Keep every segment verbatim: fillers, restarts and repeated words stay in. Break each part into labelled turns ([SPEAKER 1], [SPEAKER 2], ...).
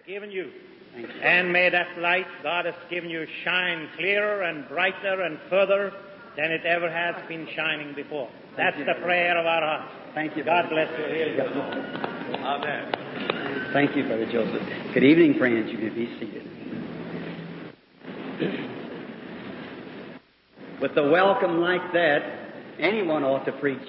[SPEAKER 1] given you. You. And may that light God has given you shine clearer and brighter and further than it ever has been shining before. Thank That's you, the prayer of our hearts.
[SPEAKER 2] Thank you.
[SPEAKER 1] God
[SPEAKER 2] Brother.
[SPEAKER 1] bless you. Here you go. Amen.
[SPEAKER 2] Thank you, Brother Joseph. Good evening, friends. You may be seated. With a welcome like that, anyone ought to preach.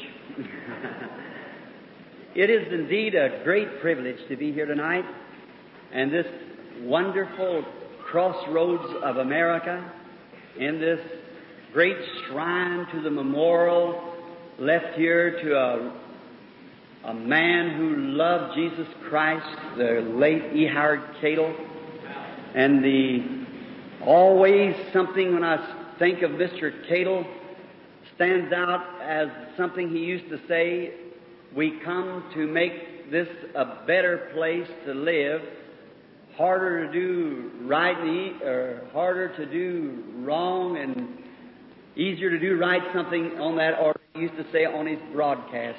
[SPEAKER 2] It is indeed a great privilege to be here tonight, and this wonderful crossroads of America, in this great shrine to the memorial left here to a, a man who loved Jesus Christ, the late E. Howard Cadle. And the always something when I think of Mister Cadle stands out as something he used to say, we come to make this a better place to live, harder to do right or harder to do wrong and easier to do right, something on that order. He used to say on his broadcast.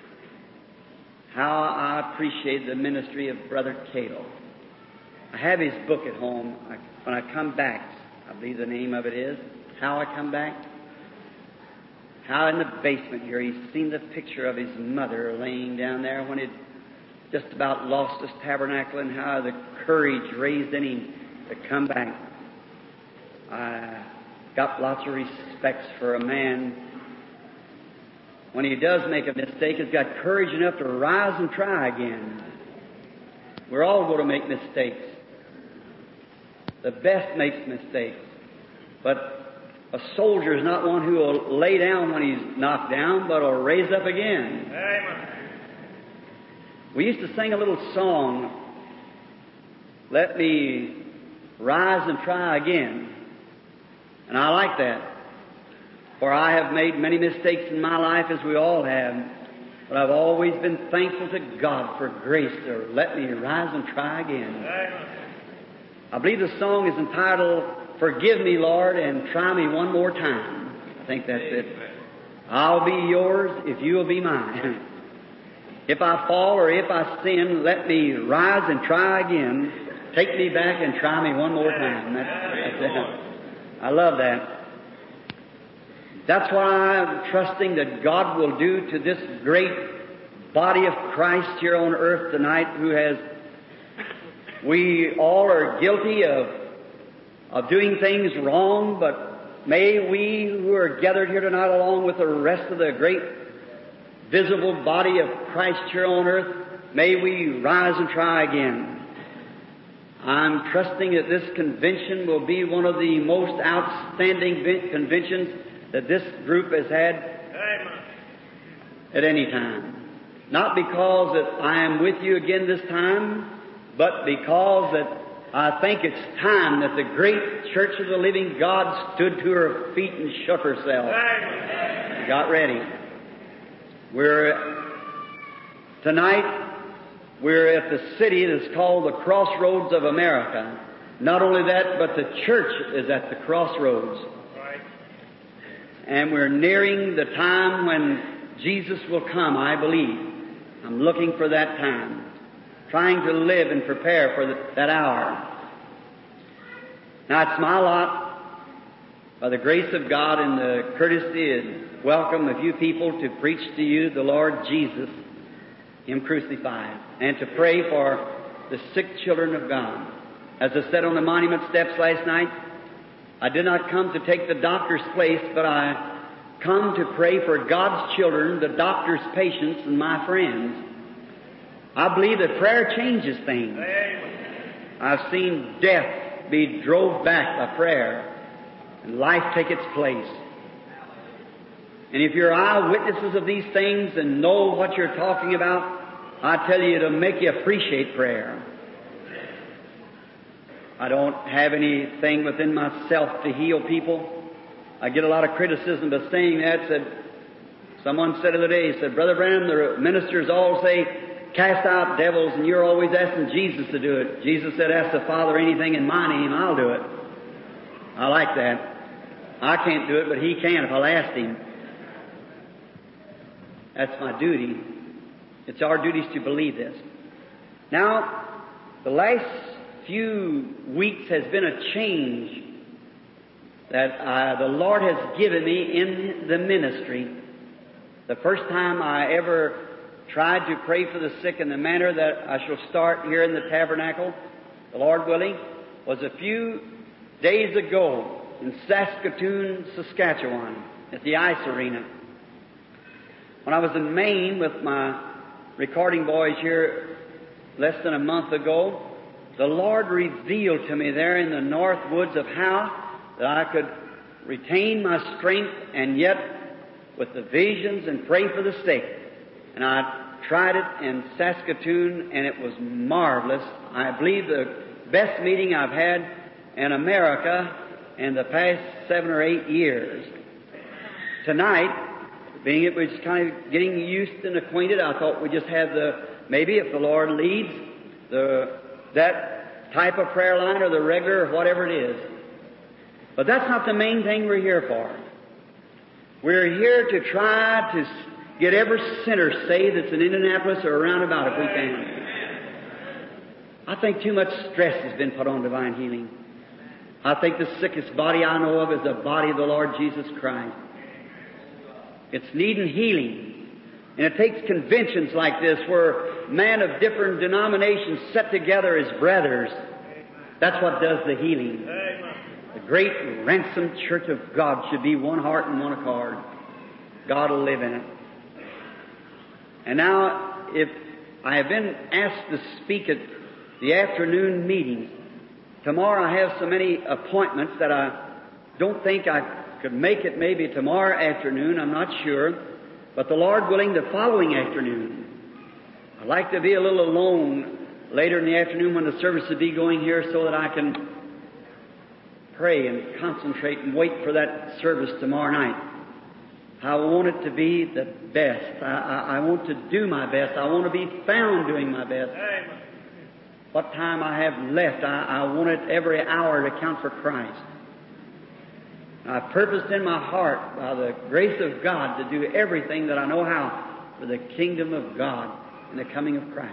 [SPEAKER 2] How I appreciate the ministry of Brother Cadle. I have his book at home. I, when I come back, I believe the name of it is How I Come Back. How in the basement here he's seen the picture of his mother laying down there when he'd just about lost his tabernacle, and how the courage raised in him to come back. I got lots of respects for a man when he does make a mistake, has got courage enough to rise and try again. We're all going to make mistakes. The best makes mistakes. But a soldier is not one who will lay down when he's knocked down, but will raise up again.
[SPEAKER 1] Amen.
[SPEAKER 2] We used to sing a little song, Let Me Rise and Try Again. And I like that. For I have made many mistakes in my life, as we all have. But I've always been thankful to God for grace to let me rise and try again.
[SPEAKER 1] Amen.
[SPEAKER 2] I believe the song is entitled, Forgive Me, Lord, and Try Me One More Time. I think that's it. I'll be yours if you'll be mine. If I fall or if I sin, let me rise and try again. Take me back and try me one more time. That's, that's it. I love that. That's what I'm trusting that God will do to this great body of Christ here on earth tonight, who has, we all are guilty of, of doing things wrong, but may we who are gathered here tonight along with the rest of the great visible body of Christ here on earth, may we rise and try again. I'm trusting that this convention will be one of the most outstanding conventions that this group has had at any time. Not because that I am with you again this time, but because that I think it's time that the great Church of the Living God stood to her feet and shook herself. Got ready. We're, tonight, we're at the city that's called the Crossroads of America. Not only that, but the church is at the crossroads. Right. And we're nearing the time when Jesus will come, I believe. I'm looking for that time. Trying to live and prepare for the, that hour. Now, it's my lot, by the grace of God and the courtesy and welcome of you people, to preach to you the Lord Jesus, Him crucified, and to pray for the sick children of God. As I said on the monument steps last night, I did not come to take the doctor's place, but I come to pray for God's children, the doctor's patients, and my friends. I believe that prayer changes things. I've seen death be drove back by prayer, and life take its place. And if you're eyewitnesses of these things and know what you're talking about, I tell you, it'll make you appreciate prayer. I don't have anything within myself to heal people. I get a lot of criticism by saying that. Said, someone said the other day, he said, Brother Branham, the ministers all say, cast out devils, and you're always asking Jesus to do it. Jesus said, ask the Father anything in my name, I'll do it. I like that. I can't do it, but He can if I'll ask Him. That's my duty. It's our duties to believe this. Now, the last few weeks has been a change that uh, the Lord has given me in the ministry. The first time I ever tried to pray for the sick in the manner that I shall start here in the tabernacle, the Lord willing, was a few days ago in Saskatoon, Saskatchewan, at the Ice Arena. When I was in Maine with my recording boys here less than a month ago, the Lord revealed to me there in the north woods of how that I could retain my strength and yet with the visions and pray for the sick. And I tried it in Saskatoon, and it was marvelous. I believe the best meeting I've had in America in the past seven or eight years. Tonight, being it was kind of getting used and acquainted, I thought we'd just have the, maybe if the Lord leads, the that type of prayer line or the regular or whatever it is. But that's not the main thing we're here for. We're here to try to get every sinner saved that's in Indianapolis or around about if we can. I think too much stress has been put on divine healing. I think the sickest body I know of is the body of the Lord Jesus Christ. It's needing healing. And it takes conventions like this where men of different denominations set together as brothers. That's what does the healing. The great ransomed church of God should be one heart and one accord. God will live in it. And now, if I have been asked to speak at the afternoon meetings, tomorrow I have so many appointments that I don't think I could make it maybe tomorrow afternoon, I'm not sure, but the Lord willing, the following afternoon. I'd like to be a little alone later in the afternoon when the service will be going here so that I can pray and concentrate and wait for that service tomorrow night. I want it to be the best. I, I, I want to do my best. I want to be found doing my best. Amen. What time I have left, I, I want it every hour to count for Christ. I purposed in my heart, by the grace of God, to do everything that I know how for the kingdom of God and the coming of Christ.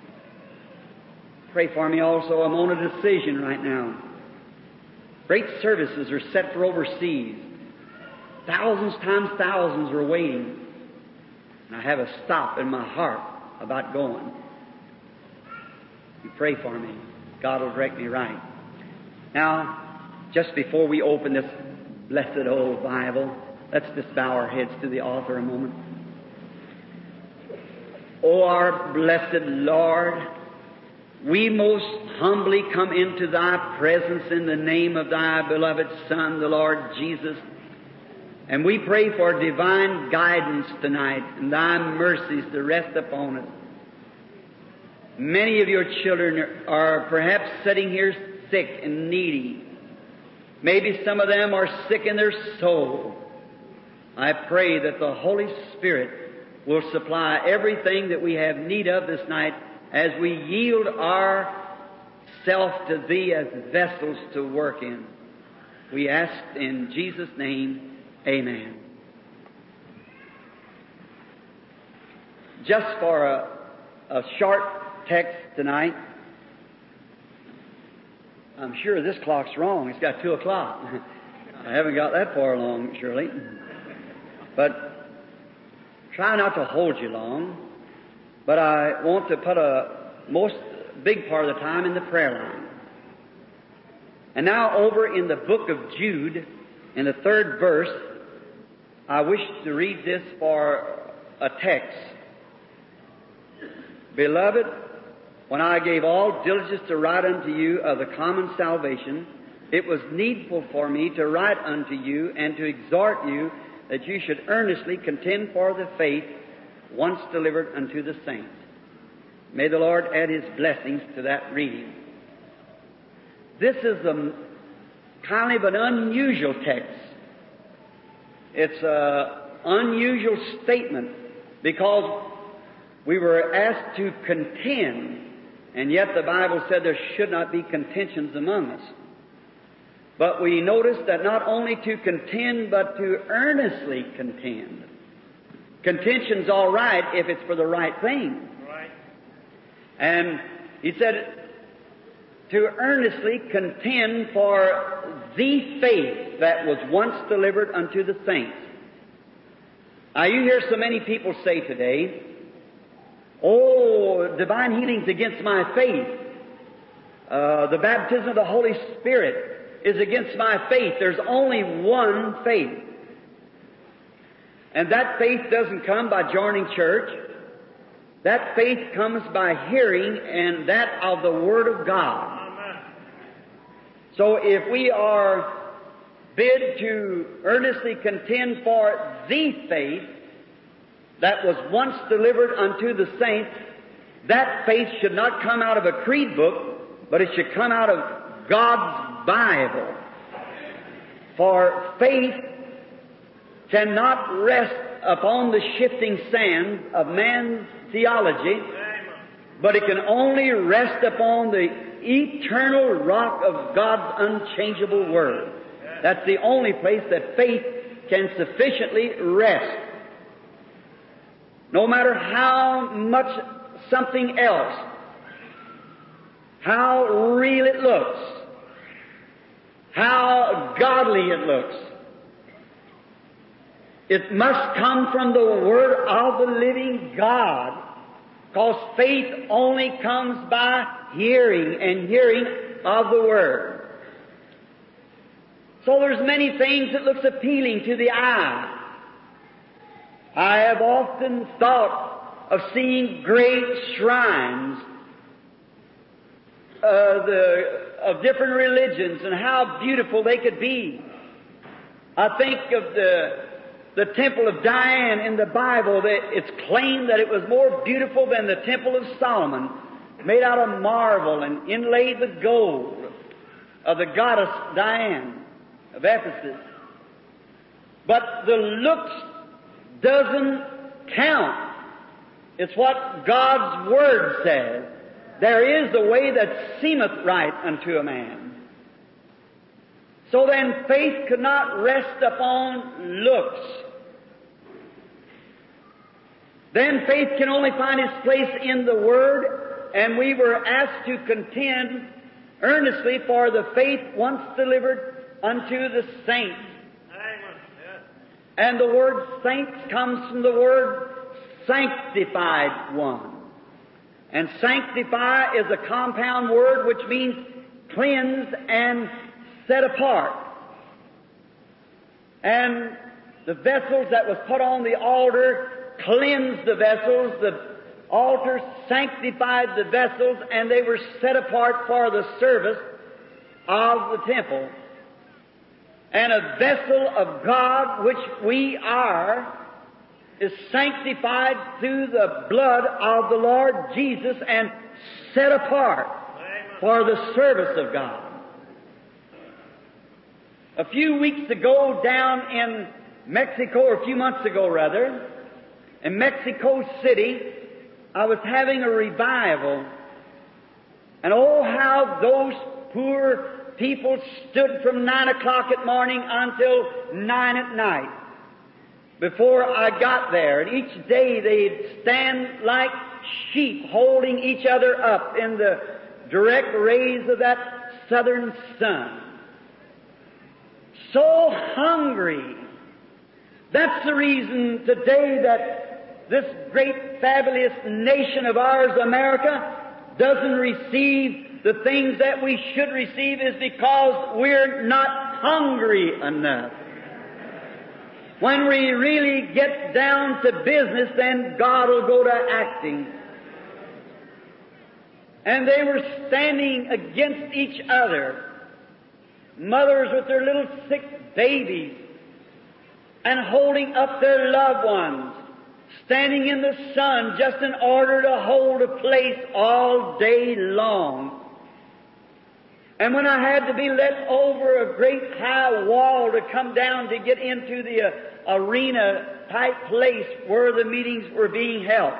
[SPEAKER 2] Pray for me also. I'm on a decision right now. Great services are set for overseas. Thousands times thousands are waiting. And I have a stop in my heart about going. You pray for me. God will direct me right. Now, just before we open this blessed old Bible, let's just bow our heads to the altar a moment. O our blessed Lord, we most humbly come into Thy presence in the name of Thy beloved Son, the Lord Jesus. And we pray for divine guidance tonight and Thy mercies to rest upon us. Many of your children are perhaps sitting here sick and needy. Maybe some of them are sick in their soul. I pray that the Holy Spirit will supply everything that we have need of this night as we yield ourself to Thee as vessels to work in. We ask in Jesus' name, amen. Just for a, a short text tonight, I'm sure this clock's wrong. It's got two o'clock. I haven't got that far along, surely. But try not to hold you long. But I want to put a most big part of the time in the prayer line. And now over in the book of Jude, in the third verse, I wish to read this for a text. Beloved, when I gave all diligence to write unto you of the common salvation, it was needful for me to write unto you and to exhort you that you should earnestly contend for the faith once delivered unto the saints. May the Lord add His blessings to that reading. This is a kind of an unusual text. It's an unusual statement because we were asked to contend, and yet the Bible said there should not be contentions among us. But we notice that not only to contend, but to earnestly contend. Contention's all right if it's for the right thing. Right. And he said to earnestly contend for the faith that was once delivered unto the saints. Now you hear so many people say today, oh, divine healing's against my faith. Uh, the baptism of the Holy Spirit is against my faith. There's only one faith. And that faith doesn't come by joining church. That faith comes by hearing, and that of the Word of God. Amen. So if we are bid to earnestly contend for the faith that was once delivered unto the saints, that faith should not come out of a creed book, but it should come out of God's Bible. For faith cannot rest upon the shifting sand of man's theology, but it can only rest upon the eternal rock of God's unchangeable Word. That's the only place that faith can sufficiently rest. No matter how much something else, how real it looks, how godly it looks, it must come from the Word of the living God, because faith only comes by hearing, and hearing of the Word. So there's many things that looks appealing to the eye. I have often thought of seeing great shrines uh, the, of different religions and how beautiful they could be. I think of the The Temple of Diane in the Bible, that it's claimed that it was more beautiful than the Temple of Solomon, made out of marble and inlaid with gold, of the goddess Diane of Ephesus. But the looks doesn't count. It's what God's Word says. There is the way that seemeth right unto a man. So then faith could not rest upon looks. Then faith can only find its place in the Word, and we were asked to contend earnestly for the faith once delivered unto the saints. Amen. Yes. And the word saints comes from the word sanctified one. And sanctify is a compound word which means cleansed and set apart. And the vessels that was put on the altar cleansed the vessels, the altar sanctified the vessels, and they were set apart for the service of the temple. And a vessel of God, which we are, is sanctified through the blood of the Lord Jesus and set apart for the service of God. A few weeks ago down in Mexico, or a few months ago rather, in Mexico City, I was having a revival. And oh, how those poor people stood from nine o'clock at morning until nine at night before I got there. And each day they'd stand like sheep holding each other up in the direct rays of that southern sun. So hungry. That's the reason today that this great fabulous nation of ours, America, doesn't receive the things that we should receive, is because we're not hungry enough. When we really get down to business, then God will go to acting. And they were standing against each other, mothers with their little sick babies, and holding up their loved ones, standing in the sun just in order to hold a place all day long. And when I had to be led over a great high wall to come down to get into the uh, arena type place where the meetings were being held,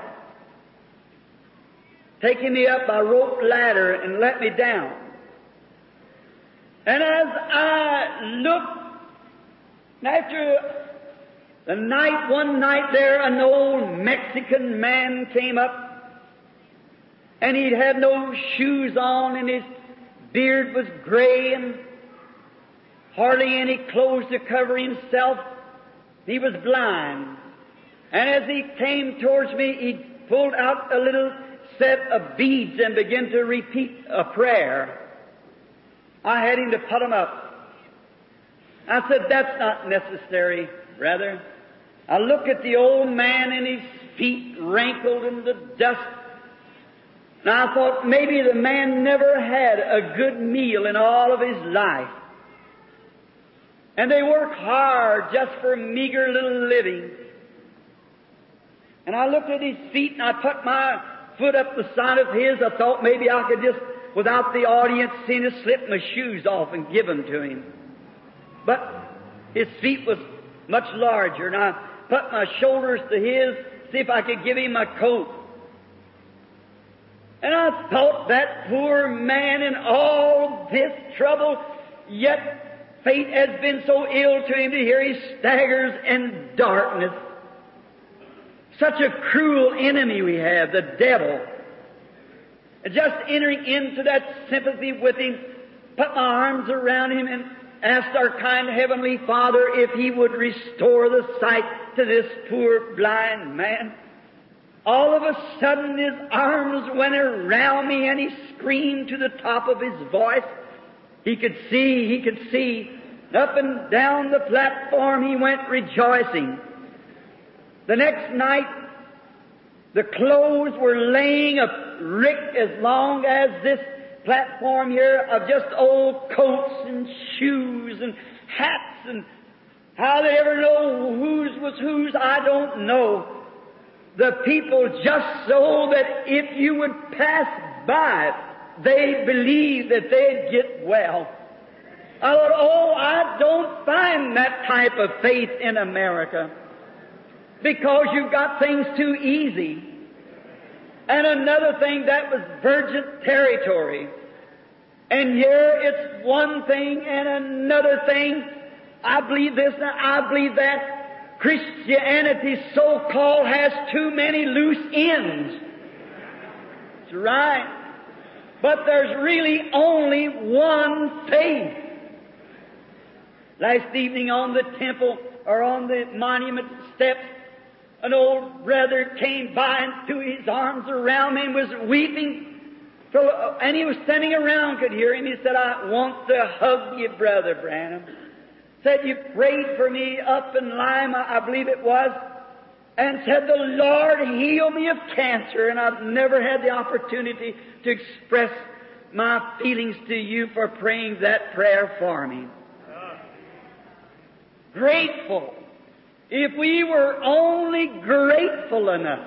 [SPEAKER 2] taking me up by rope ladder and let me down. And as I looked, after the night, one night there, an old Mexican man came up, and he'd had no shoes on, and his beard was gray and hardly any clothes to cover himself. He was blind. And as he came towards me, he pulled out a little set of beads and began to repeat a prayer. I had him to put them up. I said, that's not necessary, brother. I looked at the old man and his feet wrinkled in the dust. And I thought maybe the man never had a good meal in all of his life. And they work hard just for meager little living. And I looked at his feet and I put my foot up the side of his. I thought maybe I could just, without the audience seeing it, slip my shoes off and give them to him. But his feet was much larger, and I put my shoulders to his, see if I could give him my coat. And I thought that poor man in all this trouble, yet fate has been so ill to him to hear he staggers in darkness. Such a cruel enemy we have, the devil. And just entering into that sympathy with him, put my arms around him and asked our kind Heavenly Father if He would restore the sight to this poor blind man. All of a sudden his arms went around me and he screamed to the top of his voice. He could see, he could see. Up and down the platform he went rejoicing. The next night, the clothes were laying a rick as long as this platform here of just old coats and shoes and hats, and how they ever know whose was whose, I don't know. The people just so that if you would pass by it, they believed that they'd get well. I thought, oh, I don't find that type of faith in America, because you've got things too easy. And another thing, that was virgin territory. And here it's one thing and another thing. I believe this and I believe that. Christianity, so-called, has too many loose ends. That's right. But there's really only one faith. Last evening on the temple, or on the monument steps, an old brother came by and threw his arms around me and was weeping. So, and he was standing around, could hear him. He said, I want to hug you, Brother Branham. Said, you prayed for me up in Lima, I believe it was, and said, the Lord healed me of cancer, and I've never had the opportunity to express my feelings to you for praying that prayer for me. Grateful. If we were only grateful enough.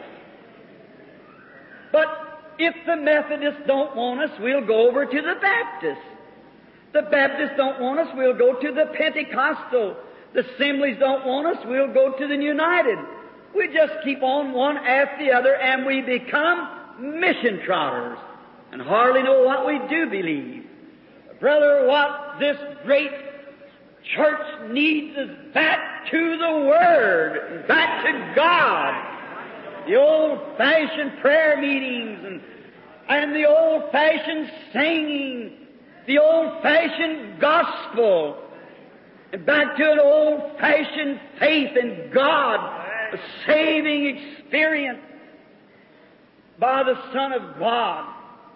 [SPEAKER 2] But if the Methodists don't want us, we'll go over to the Baptists. The Baptists don't want us, we'll go to the Pentecostal. The Assemblies don't want us, we'll go to the United. We just keep on one after the other, and we become mission trotters and hardly know what we do believe. Brother, what this great church needs is back to the Word, back to God. The old-fashioned prayer meetings and, and the old-fashioned singing, the old-fashioned gospel, and back to an old-fashioned faith in God, a saving experience by the Son of God.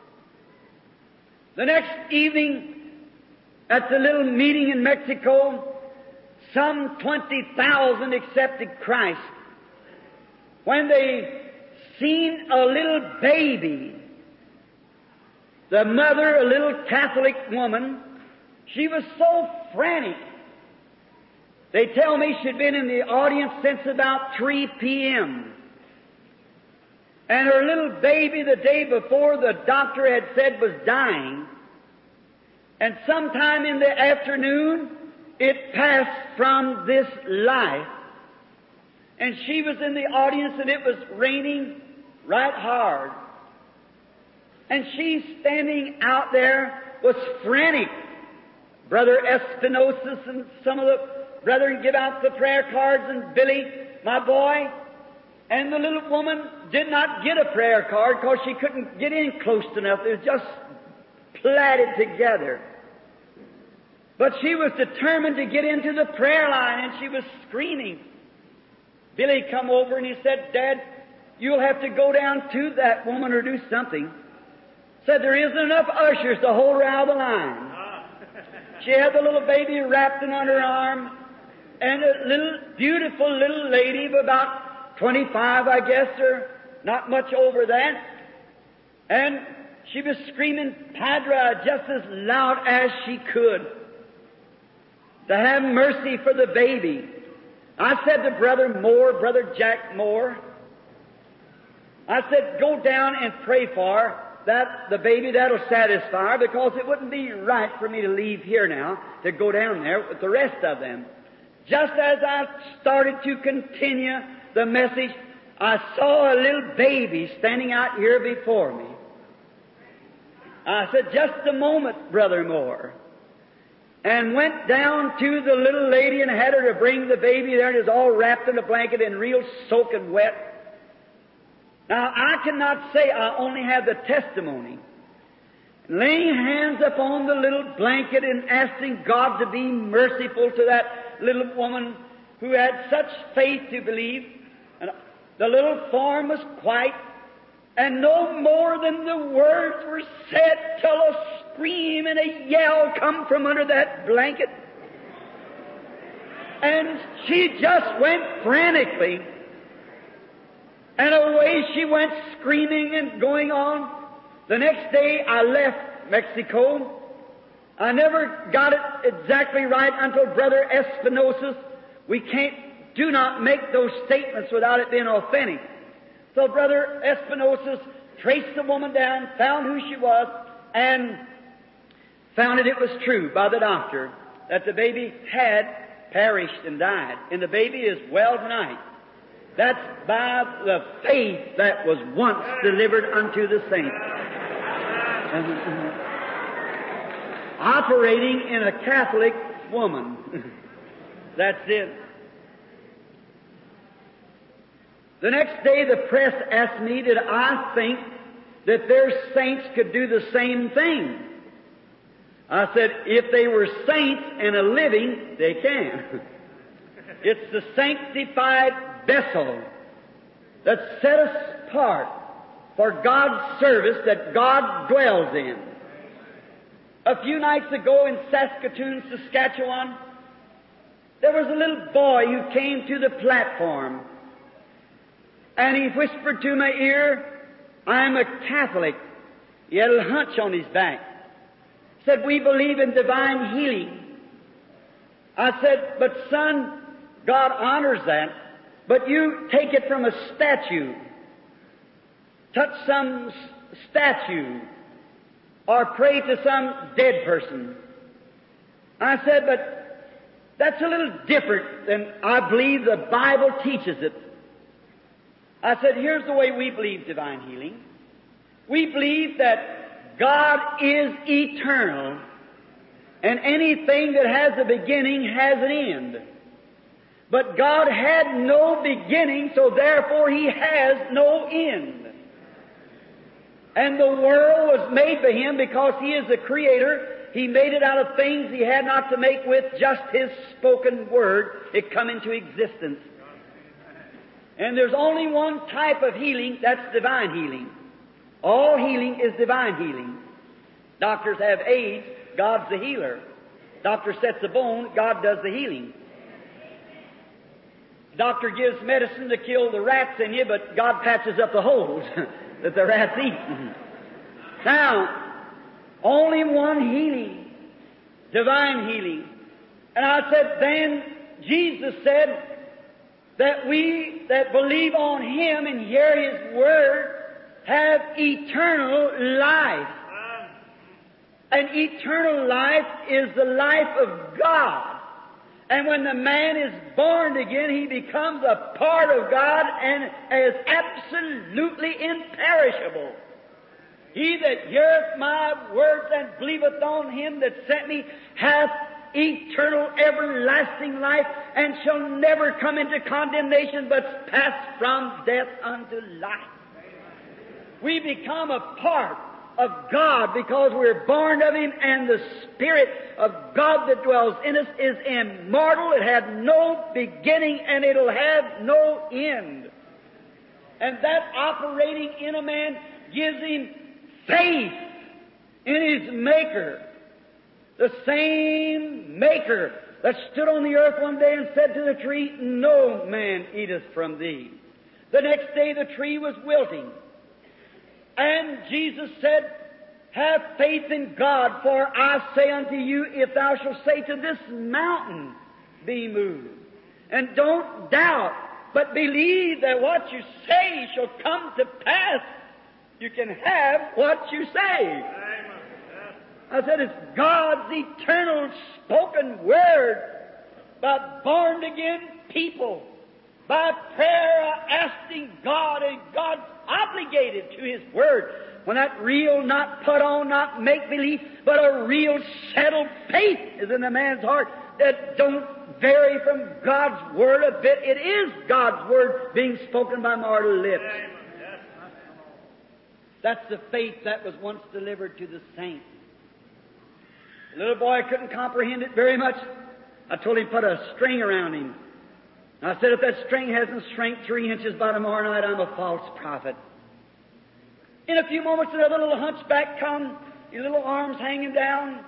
[SPEAKER 2] The next evening, at the little meeting in Mexico, some twenty thousand accepted Christ. When they seen a little baby, the mother, a little Catholic woman, she was so frantic. They tell me she'd been in the audience since about three p.m. And her little baby, the day before, the doctor had said was dying. And sometime in the afternoon, it passed from this life. And she was in the audience, and it was raining right hard. And she, standing out there, was frantic. Brother Espinosa and some of the brethren give out the prayer cards, and Billy, my boy, and the little woman did not get a prayer card because she couldn't get in close enough. It was just plaited together. But she was determined to get into the prayer line, and she was screaming. Billy come over and he said, Dad, you'll have to go down to that woman or do something. Said there isn't enough ushers to hold her out of the line. She had the little baby wrapped in on her arm, and a little, beautiful little lady of about twenty-five, I guess, or not much over that. And she was screaming Padre just as loud as she could to have mercy for the baby. I said to Brother Moore, Brother Jack Moore, I said, go down and pray for her. That the baby, that'll satisfy her, because it wouldn't be right for me to leave here now to go down there with the rest of them. Just as I started to continue the message, I saw a little baby standing out here before me. I said, just a moment, Brother Moore. And went down to the little lady and had her to bring the baby there, and it was all wrapped in a blanket and real soaking wet. Now, I cannot say I only have the testimony. Laying hands upon the little blanket and asking God to be merciful to that little woman who had such faith to believe. And the little form was white, and no more than the words were said till a scream and a yell come from under that blanket. And she just went frantically. And away she went screaming and going on. The next day I left Mexico. I never got it exactly right until Brother Espinosa. We can't, do not make those statements without it being authentic. So Brother Espinosa traced the woman down, found who she was, and found that it was true by the doctor that the baby had perished and died. And the baby is well tonight. That's by the faith that was once delivered unto the saints. Operating in a Catholic woman. That's it. The next day the press asked me did I think that their saints could do the same thing. I said, if they were saints and a living, they can. It's the sanctified vessel that's set us apart for God's service that God dwells in. A few nights ago in Saskatoon, Saskatchewan, there was a little boy who came to the platform, and he whispered to my ear, I'm a Catholic. He had a hunch on his back. Said, we believe in divine healing. I said, but son, God honors that. But you take it from a statue, touch some statue, or pray to some dead person. I said, but that's a little different than I believe the Bible teaches it. I said, here's the way we believe divine healing. We believe that God is eternal, and anything that has a beginning has an end. But God had no beginning, so therefore He has no end. And the world was made by Him because He is the Creator. He made it out of things He had not to make with, just His spoken word. It come into existence. And there's only one type of healing, that's divine healing. All healing is divine healing. Doctors have AIDS, God's the healer. Doctor sets a bone, God does the healing. Doctor gives medicine to kill the rats in you, but God patches up the holes that the rats eat. Now, only one healing, divine healing. And I said, then Jesus said that we that believe on Him and hear His Word have eternal life. And eternal life is the life of God. And when the man is born again, he becomes a part of God and is absolutely imperishable. He that heareth my words and believeth on Him that sent me hath eternal everlasting life and shall never come into condemnation but pass from death unto life. We become a part of God because we're born of Him, and the Spirit of God that dwells in us is immortal. It had no beginning and it'll have no end. And that operating in a man gives him faith in his Maker. The same Maker that stood on the earth one day and said to the tree, "No man eateth from thee." The next day the tree was wilting. And Jesus said, "Have faith in God, for I say unto you, if thou shalt say to this mountain, be moved." And don't doubt, but believe that what you say shall come to pass. You can have what you say. I said it's God's eternal spoken word by born-again people, by prayer asking God, and God's obligated to His word. When that real, not put on, not make-believe, but a real settled faith is in a man's heart that don't vary from God's word a bit. It is God's word being spoken by mortal lips. That's the faith that was once delivered to the saints. The little boy couldn't comprehend it very much. I told him put a string around him. I said, if that string hasn't shrank three inches by tomorrow night, I'm a false prophet. In a few moments, another little hunchback come, his little arms hanging down.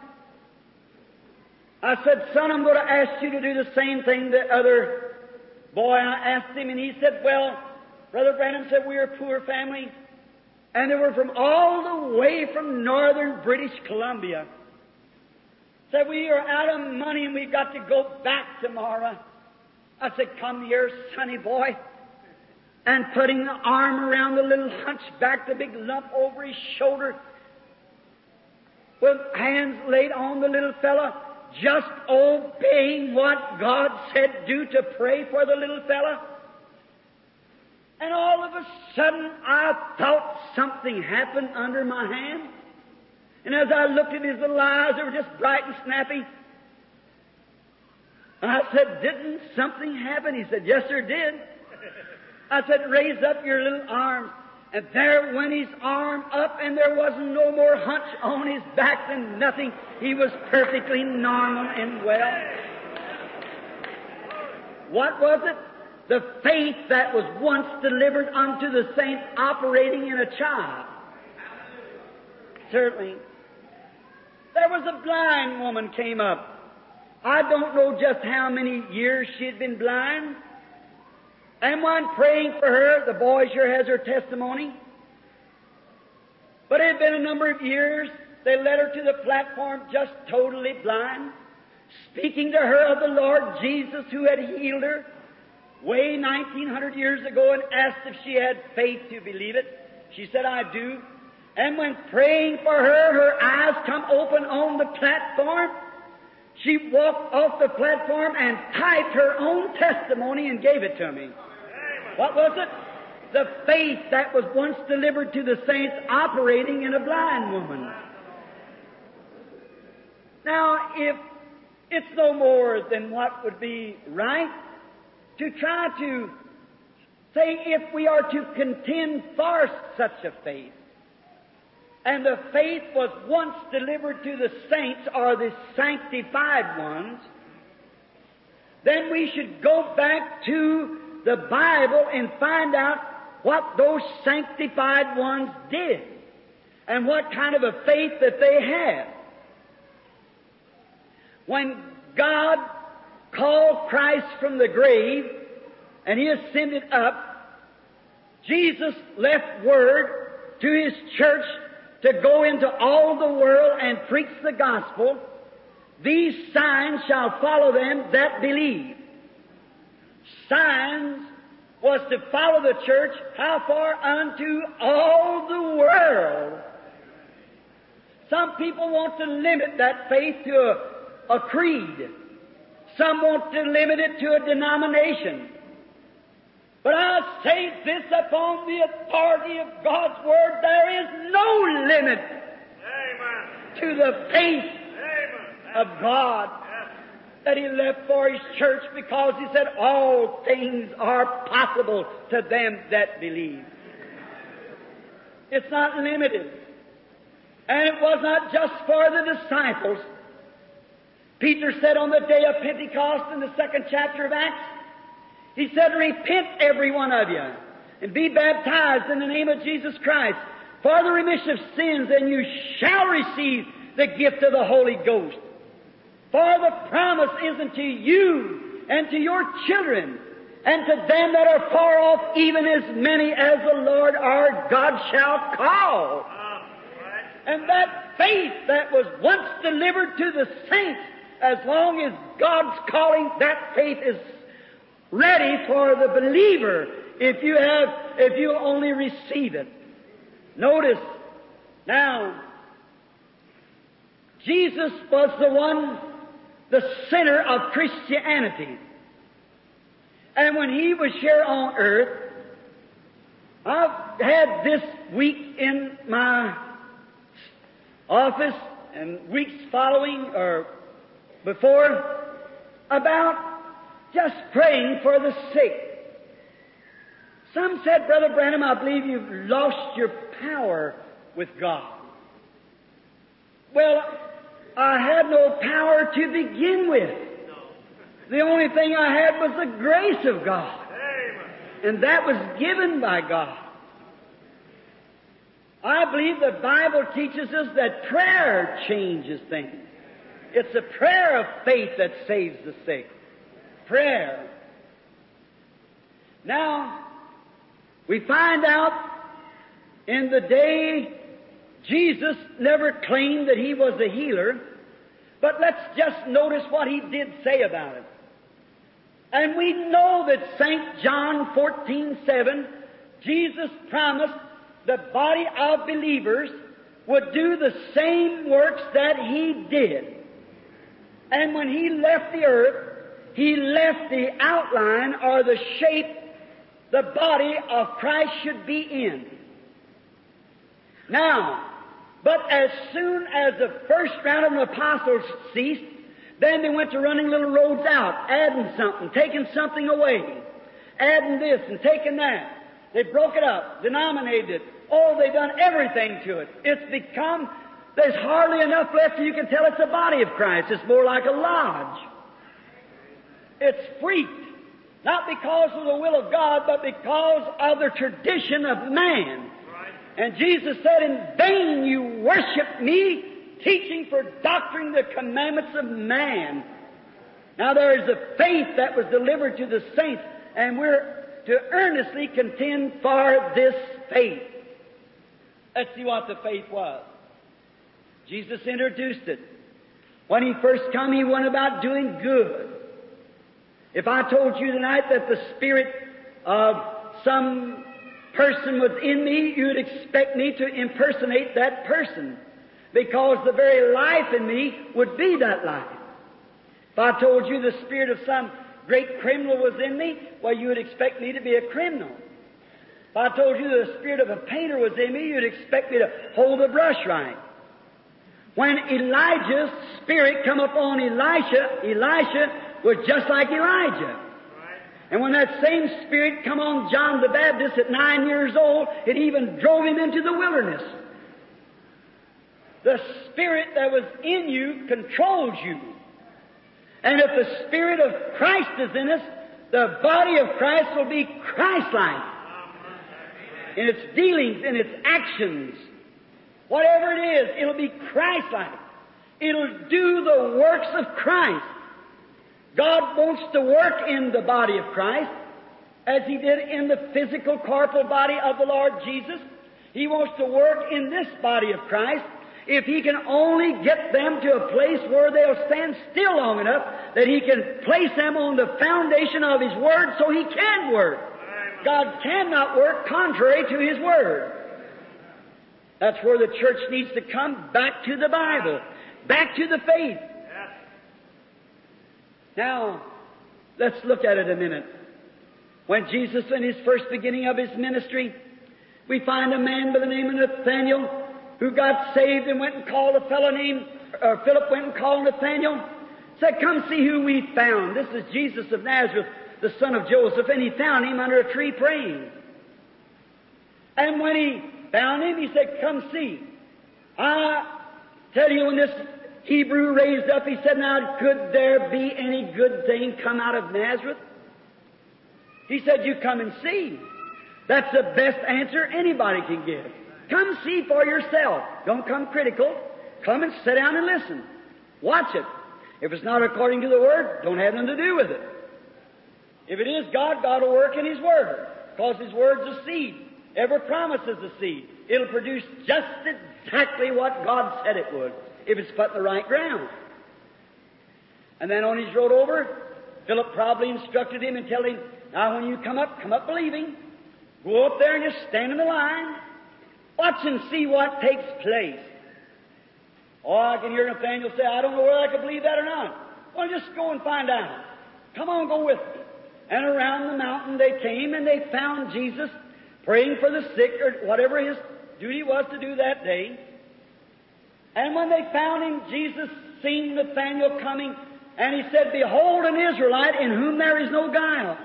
[SPEAKER 2] I said, "Son, I'm going to ask you to do the same thing the other boy." I asked him, and he said, "Well, Brother Branham said we're a poor family, and they were from all the way from northern British Columbia. Said we are out of money and we've got to go back tomorrow." I said, "Come here, sonny boy." And putting the arm around the little hunchback, the big lump over his shoulder, with hands laid on the little fella, just obeying what God said do to pray for the little fella. And all of a sudden, I thought something happened under my hand. And as I looked at his little eyes, they were just bright and snappy. And I said, "Didn't something happen?" He said, "Yes, sir, did." I said, "Raise up your little arms." And there went his arm up, and there wasn't no more hunch on his back than nothing. He was perfectly normal and well. What was it? The faith that was once delivered unto the saints operating in a child. Certainly. There was a blind woman came up. I don't know just how many years she had been blind. And when praying for her, the boy sure has her testimony. But it had been a number of years. They led her to the platform just totally blind, speaking to her of the Lord Jesus who had healed her way nineteen hundred years ago, and asked if she had faith to believe it. She said, "I do." And when praying for her, her eyes come open on the platform. She walked off the platform and typed her own testimony and gave it to me. What was it? The faith that was once delivered to the saints operating in a blind woman. Now, if it's no more than what would be right to try to say if we are to contend for such a faith, and the faith was once delivered to the saints or the sanctified ones, then we should go back to the Bible and find out what those sanctified ones did and what kind of a faith that they had. When God called Christ from the grave and He ascended up, Jesus left word to His church to go into all the world and preach the gospel. "These signs shall follow them that believe." Signs was to follow the church, how far? Unto all the world. Some people want to limit that faith to a, a creed. Some want to limit it to a denomination. But I say this upon the authority of God's Word, there is no limit Amen. To the faith Amen. Of God that He left for His church, because He said all things are possible to them that believe. It's not limited. And it was not just for the disciples. Peter said on the day of Pentecost in the second chapter of Acts, he said, repent every one of you and be baptized in the name of Jesus Christ for the remission of sins, and you shall receive the gift of the Holy Ghost. For the promise is unto you and to your children and to them that are far off, even as many as the Lord our God shall call. And that faith that was once delivered to the saints, as long as God's calling, that faith is ready for the believer if you have, if you only receive it. Notice now, Jesus was the one, the center of Christianity. And when He was here on earth, I've had this week in my office and weeks following or before about just praying for the sick. Some said, Brother Branham, I believe you've lost your power with God. Well, I had no power to begin with. The only thing I had was the grace of God. And that was given by God. I believe the Bible teaches us that prayer changes things. It's a prayer of faith that saves the sick. Prayer. Now, we find out in the day Jesus never claimed that He was a healer, but let's just notice what He did say about it. And we know that Saint John fourteen seven, Jesus promised the body of believers would do the same works that He did. And when He left the earth, He left the outline or the shape the body of Christ should be in. Now, but as soon as the first round of the apostles ceased, then they went to running little roads out, adding something, taking something away, adding this and taking that. They broke it up, denominated it. Oh, they've done everything to it. It's become, there's hardly enough left so you can tell it's the body of Christ. It's more like a lodge. It's freaked, not because of the will of God, but because of the tradition of man. And Jesus said, in vain you worship me, teaching for doctrine the commandments of man. Now there is a faith that was delivered to the saints, and we're to earnestly contend for this faith. Let's see what the faith was. Jesus introduced it. When He first come, He went about doing good. If I told you tonight that the spirit of some person was in me, you'd expect me to impersonate that person, because the very life in me would be that life. If I told you the spirit of some great criminal was in me, well, you would expect me to be a criminal. If I told you the spirit of a painter was in me, you'd expect me to hold the brush right. When Elijah's spirit come upon Elisha, Elisha was just like Elijah. And when that same spirit come on John the Baptist at nine years old, it even drove him into the wilderness. The spirit that was in you controls you. And if the Spirit of Christ is in us, the body of Christ will be Christ-like in its dealings, in its actions. Whatever it is, it'll be Christ-like. It'll do the works of Christ. God wants to work in the body of Christ, as He did in the physical corporal body of the Lord Jesus. He wants to work in this body of Christ, if He can only get them to a place where they'll stand still long enough that He can place them on the foundation of His Word so He can work. God cannot work contrary to His Word. That's where the church needs to come back to the Bible, back to the faith. Now, let's look at it a minute. When Jesus, in His first beginning of His ministry, we find a man by the name of Nathaniel who got saved and went and called a fellow named, or Philip went and called Nathaniel, said, come see who we found. This is Jesus of Nazareth, the son of Joseph, and he found him under a tree praying. And when he found him, he said, come see. I tell you, when this Hebrew raised up, he said, now, could there be any good thing come out of Nazareth? He said, you come and see. That's the best answer anybody can give. Come see for yourself. Don't come critical. Come and sit down and listen. Watch it. If it's not according to the Word, don't have nothing to do with it. If it is God, God will work in His Word, because His Word's a seed. Every promise is a seed. It'll produce just exactly what God said it would, if it's put in the right ground. And then on his road over, Philip probably instructed him and told him, now when you come up, come up believing. Go up there and just stand in the line. Watch and see what takes place. Oh, I can hear Nathaniel say, I don't know whether I can believe that or not. Well, just go and find out. Come on, go with me. And around the mountain they came and they found Jesus praying for the sick, or whatever his duty was to do that day. And when they found him, Jesus seen Nathanael coming, and he said, behold an Israelite in whom there is no guile.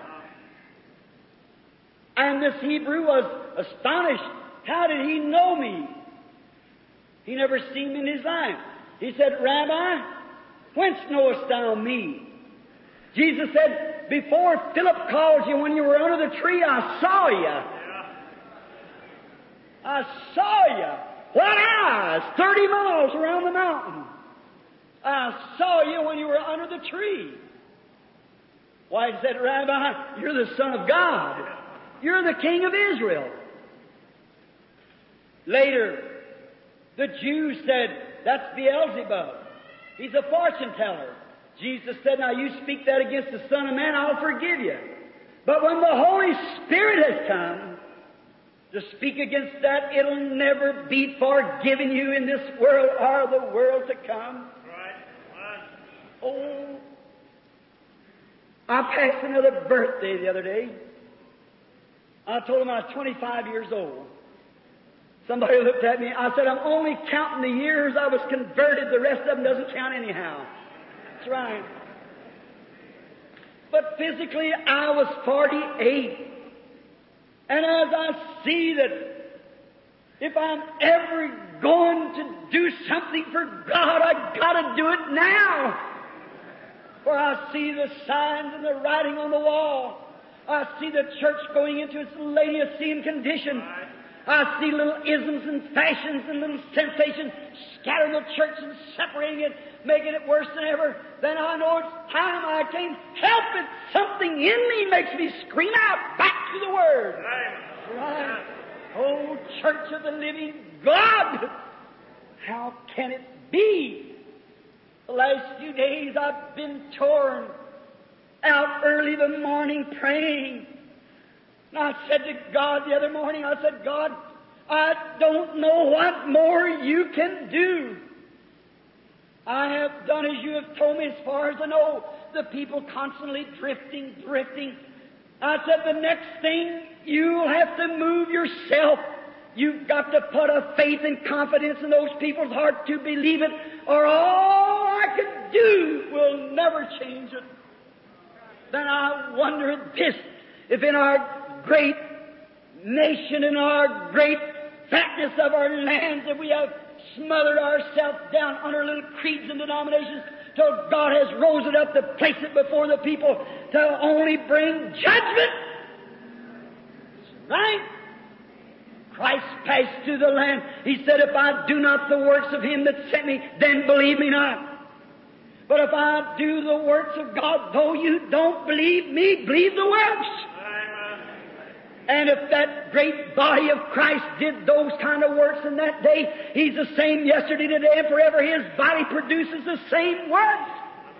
[SPEAKER 2] And this Hebrew was astonished. How did he know me? He never seen me in his life. He said, Rabbi, whence knowest thou me? Jesus said, before Philip called you when you were under the tree, I saw you. I saw you. What eyes? Thirty miles around the mountain. I saw you when you were under the tree. Why, he said, Rabbi, you're the Son of God. You're the King of Israel. Later, the Jews said, that's Beelzebub. He's a fortune teller. Jesus said, now you speak that against the Son of Man, I'll forgive you. But when the Holy Spirit has come to speak against that, it'll never be forgiven you in this world or the world to come. Right. Oh, I passed another birthday the other day. I told him I was twenty-five years old. Somebody looked at me. I said, I'm only counting the years I was converted. The rest of them doesn't count anyhow. That's right. But physically, I was forty-eight. And as I see that if I'm ever going to do something for God, I've got to do it now. For I see the signs and the writing on the wall. I see the church going into its Laodicean condition. I see little isms and fashions and little sensations scattering the church and separating it, making it worse than ever. Then I know it's time. I can't help it. Something in me makes me scream out back to the Word. Right. Oh, church of the living God! How can it be? The last few days I've been torn out early the morning praying. And I said to God the other morning, I said, God, I don't know what more you can do. I have done as you have told me as far as I know. The people constantly drifting, drifting. I said, the next thing, you'll have to move yourself. You've got to put a faith and confidence in those people's heart to believe it, or all I can do will never change it. Then I wonder at this, if in our great nation, in our great fatness of our lands, if we have smothered ourselves down under little creeds and denominations till God has rose it up to place it before the people to only bring judgment. Right? Christ passed through the land. He said, if I do not the works of Him that sent me, then believe me not. But if I do the works of God, though you don't believe me, believe the works. And if that great body of Christ did those kind of works in that day, He's the same yesterday, today, and forever. His body produces the same works.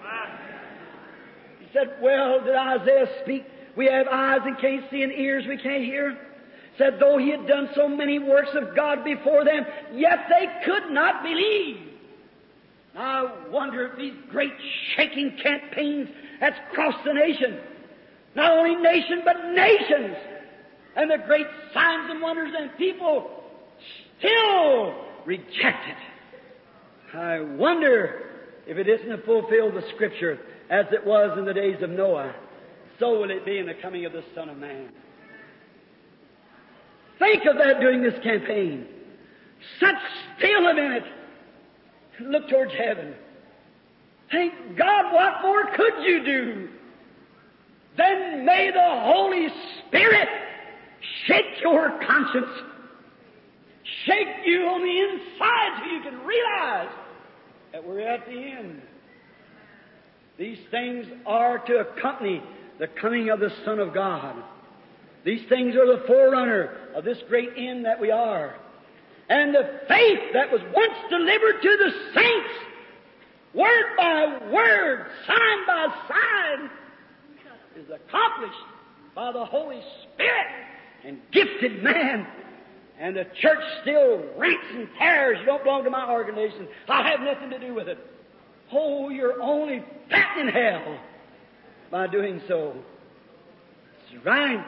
[SPEAKER 2] He said, well, did Isaiah speak? We have eyes and can't see and ears we can't hear. Said, though He had done so many works of God before them, yet they could not believe. I wonder if these great shaking campaigns that's crossed the nation, not only nation, but nations, and the great signs and wonders, and people still reject it. I wonder if it isn't to fulfill the Scripture as it was in the days of Noah, so will it be in the coming of the Son of Man. Think of that during this campaign. Sit still a minute and look towards heaven. Thank God, what more could you do? Then may the Holy Spirit shake your conscience, shake you on the inside so you can realize that we're at the end. These things are to accompany the coming of the Son of God. These things are the forerunner of this great end that we are. And the faith that was once delivered to the saints, word by word, sign by sign, is accomplished by the Holy Spirit and gifted man. And the church still rants and tears. You don't belong to my organization. I have nothing to do with it. Oh, you're only fattening hell by doing so. It's right.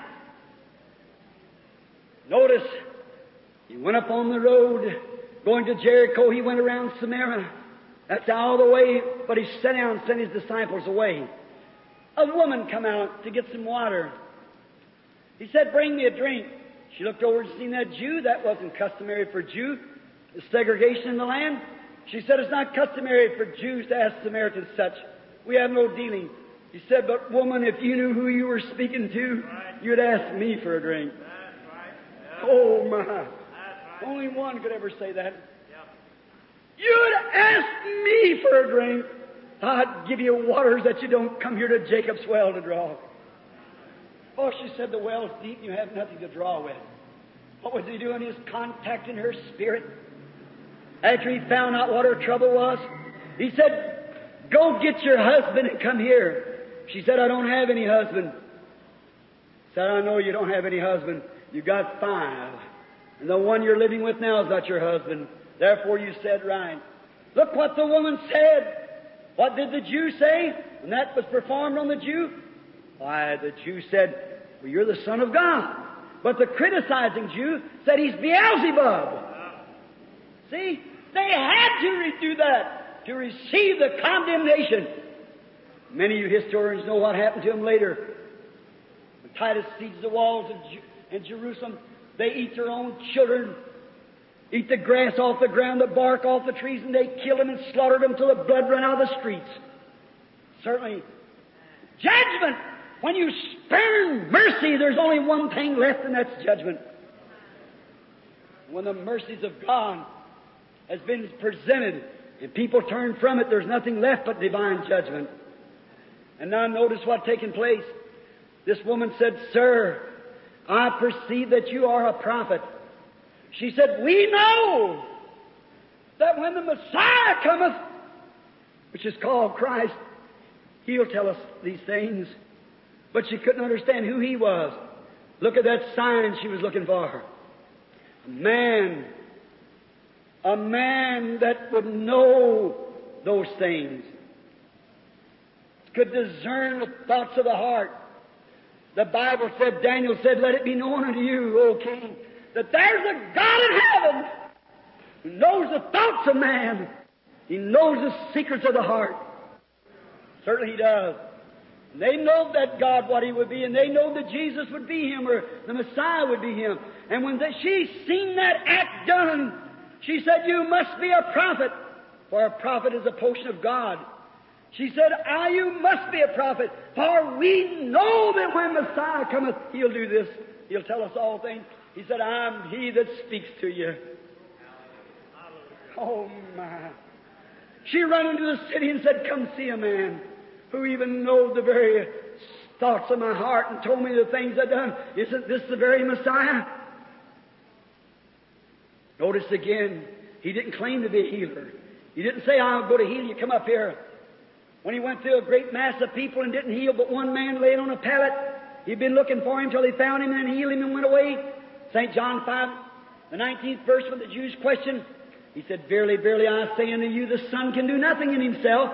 [SPEAKER 2] Notice, he went up on the road, going to Jericho. He went around Samaria. That's all the way, but he sat down and sent his disciples away. A woman come out to get some water. He said, bring me a drink. She looked over and seen that Jew. That wasn't customary for Jew, the segregation in the land. She said, it's not customary for Jews to ask Samaritans such. We have no dealing. He said, but woman, if you knew who you were speaking to, you'd ask me for a drink. Oh, my. Only one could ever say that. You'd ask me for a drink. I'd give you waters that you don't come here to Jacob's well to draw. Oh, she said, the well's deep and you have nothing to draw with. What was he doing? He was contacting her spirit. After he found out what her trouble was, he said, go get your husband and come here. She said, I don't have any husband. He said, I know you don't have any husband. You got five. And the one you're living with now is not your husband. Therefore you said right. Look what the woman said. What did the Jew say when that was performed on the Jew? Why, the Jew said, well, you're the Son of God. But the criticizing Jew said he's Beelzebub. See? They had to do that to receive the condemnation. Many of you historians know what happened to them later. When Titus sieged the walls of Ju- in Jerusalem, they eat their own children, eat the grass off the ground, the bark off the trees, and they killed them and slaughtered them till the blood ran out of the streets. Certainly, judgment. When you spurn mercy, there's only one thing left, and that's judgment. When the mercies of God has been presented and people turn from it, there's nothing left but divine judgment. And now notice what's taking place. This woman said, Sir, I perceive that you are a prophet. She said, we know that when the Messiah cometh, which is called Christ, He'll tell us these things. But she couldn't understand who He was. Look at that sign she was looking for. A man. A man that would know those things. Could discern the thoughts of the heart. The Bible said, Daniel said, let it be known unto you, O King, that there's a God in heaven who knows the thoughts of man. He knows the secrets of the heart. Certainly He does. And they know that God what He would be, and they know that Jesus would be Him, or the Messiah would be Him. And when they, she seen that act done, she said, you must be a prophet, for a prophet is a portion of God. She said, ah, you must be a prophet, for we know that when Messiah cometh, He'll do this. He'll tell us all things. He said, I'm He that speaks to you. Oh, my. She ran into the city and said, come see a man who even knows the very thoughts of my heart and told me the things I've done. Isn't this the very Messiah? Notice again, He didn't claim to be a healer. He didn't say, I'll go to heal you. Come up here. When He went through a great mass of people and didn't heal but one man laying on a pallet, He'd been looking for him till He found him and then healed him and went away. Saint John five, the nineteenth verse, when the Jews questioned, He said, verily, verily, I say unto you, the Son can do nothing in Himself.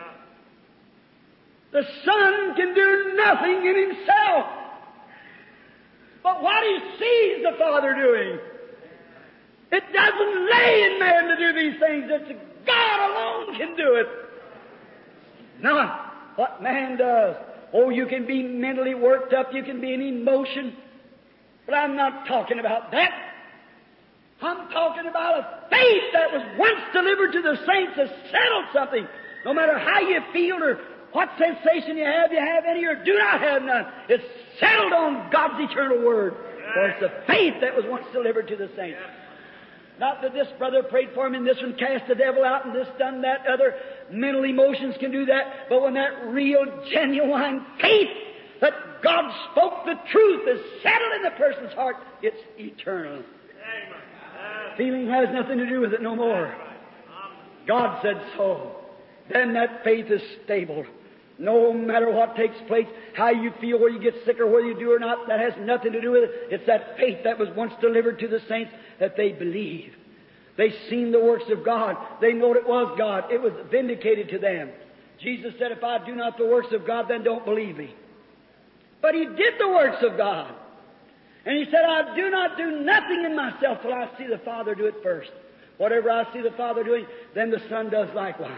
[SPEAKER 2] The Son can do nothing in Himself. But what He sees the Father doing. It doesn't lay in man to do these things. It's God alone can do it. Not what man does. Oh, you can be mentally worked up. You can be in emotion. But I'm not talking about that. I'm talking about a faith that was once delivered to the saints has settled something. No matter how you feel or what sensation you have, you have any or do not have none. It's settled on God's eternal Word. For it's the faith that was once delivered to the saints. Not that this brother prayed for him and this one cast the devil out and this done that, other mental emotions can do that. But when that real, genuine faith that God spoke the truth is settled in the person's heart, it's eternal. Feeling has nothing to do with it no more. God said so. Then that faith is stable. No matter what takes place, how you feel, whether you get sick or whether you do or not, that has nothing to do with it. It's that faith that was once delivered to the saints that they believe. They seen the works of God. They know it was God. It was vindicated to them. Jesus said, if I do not the works of God, then don't believe me. But He did the works of God. And He said, I do not do nothing in myself till I see the Father do it first. Whatever I see the Father doing, then the Son does likewise.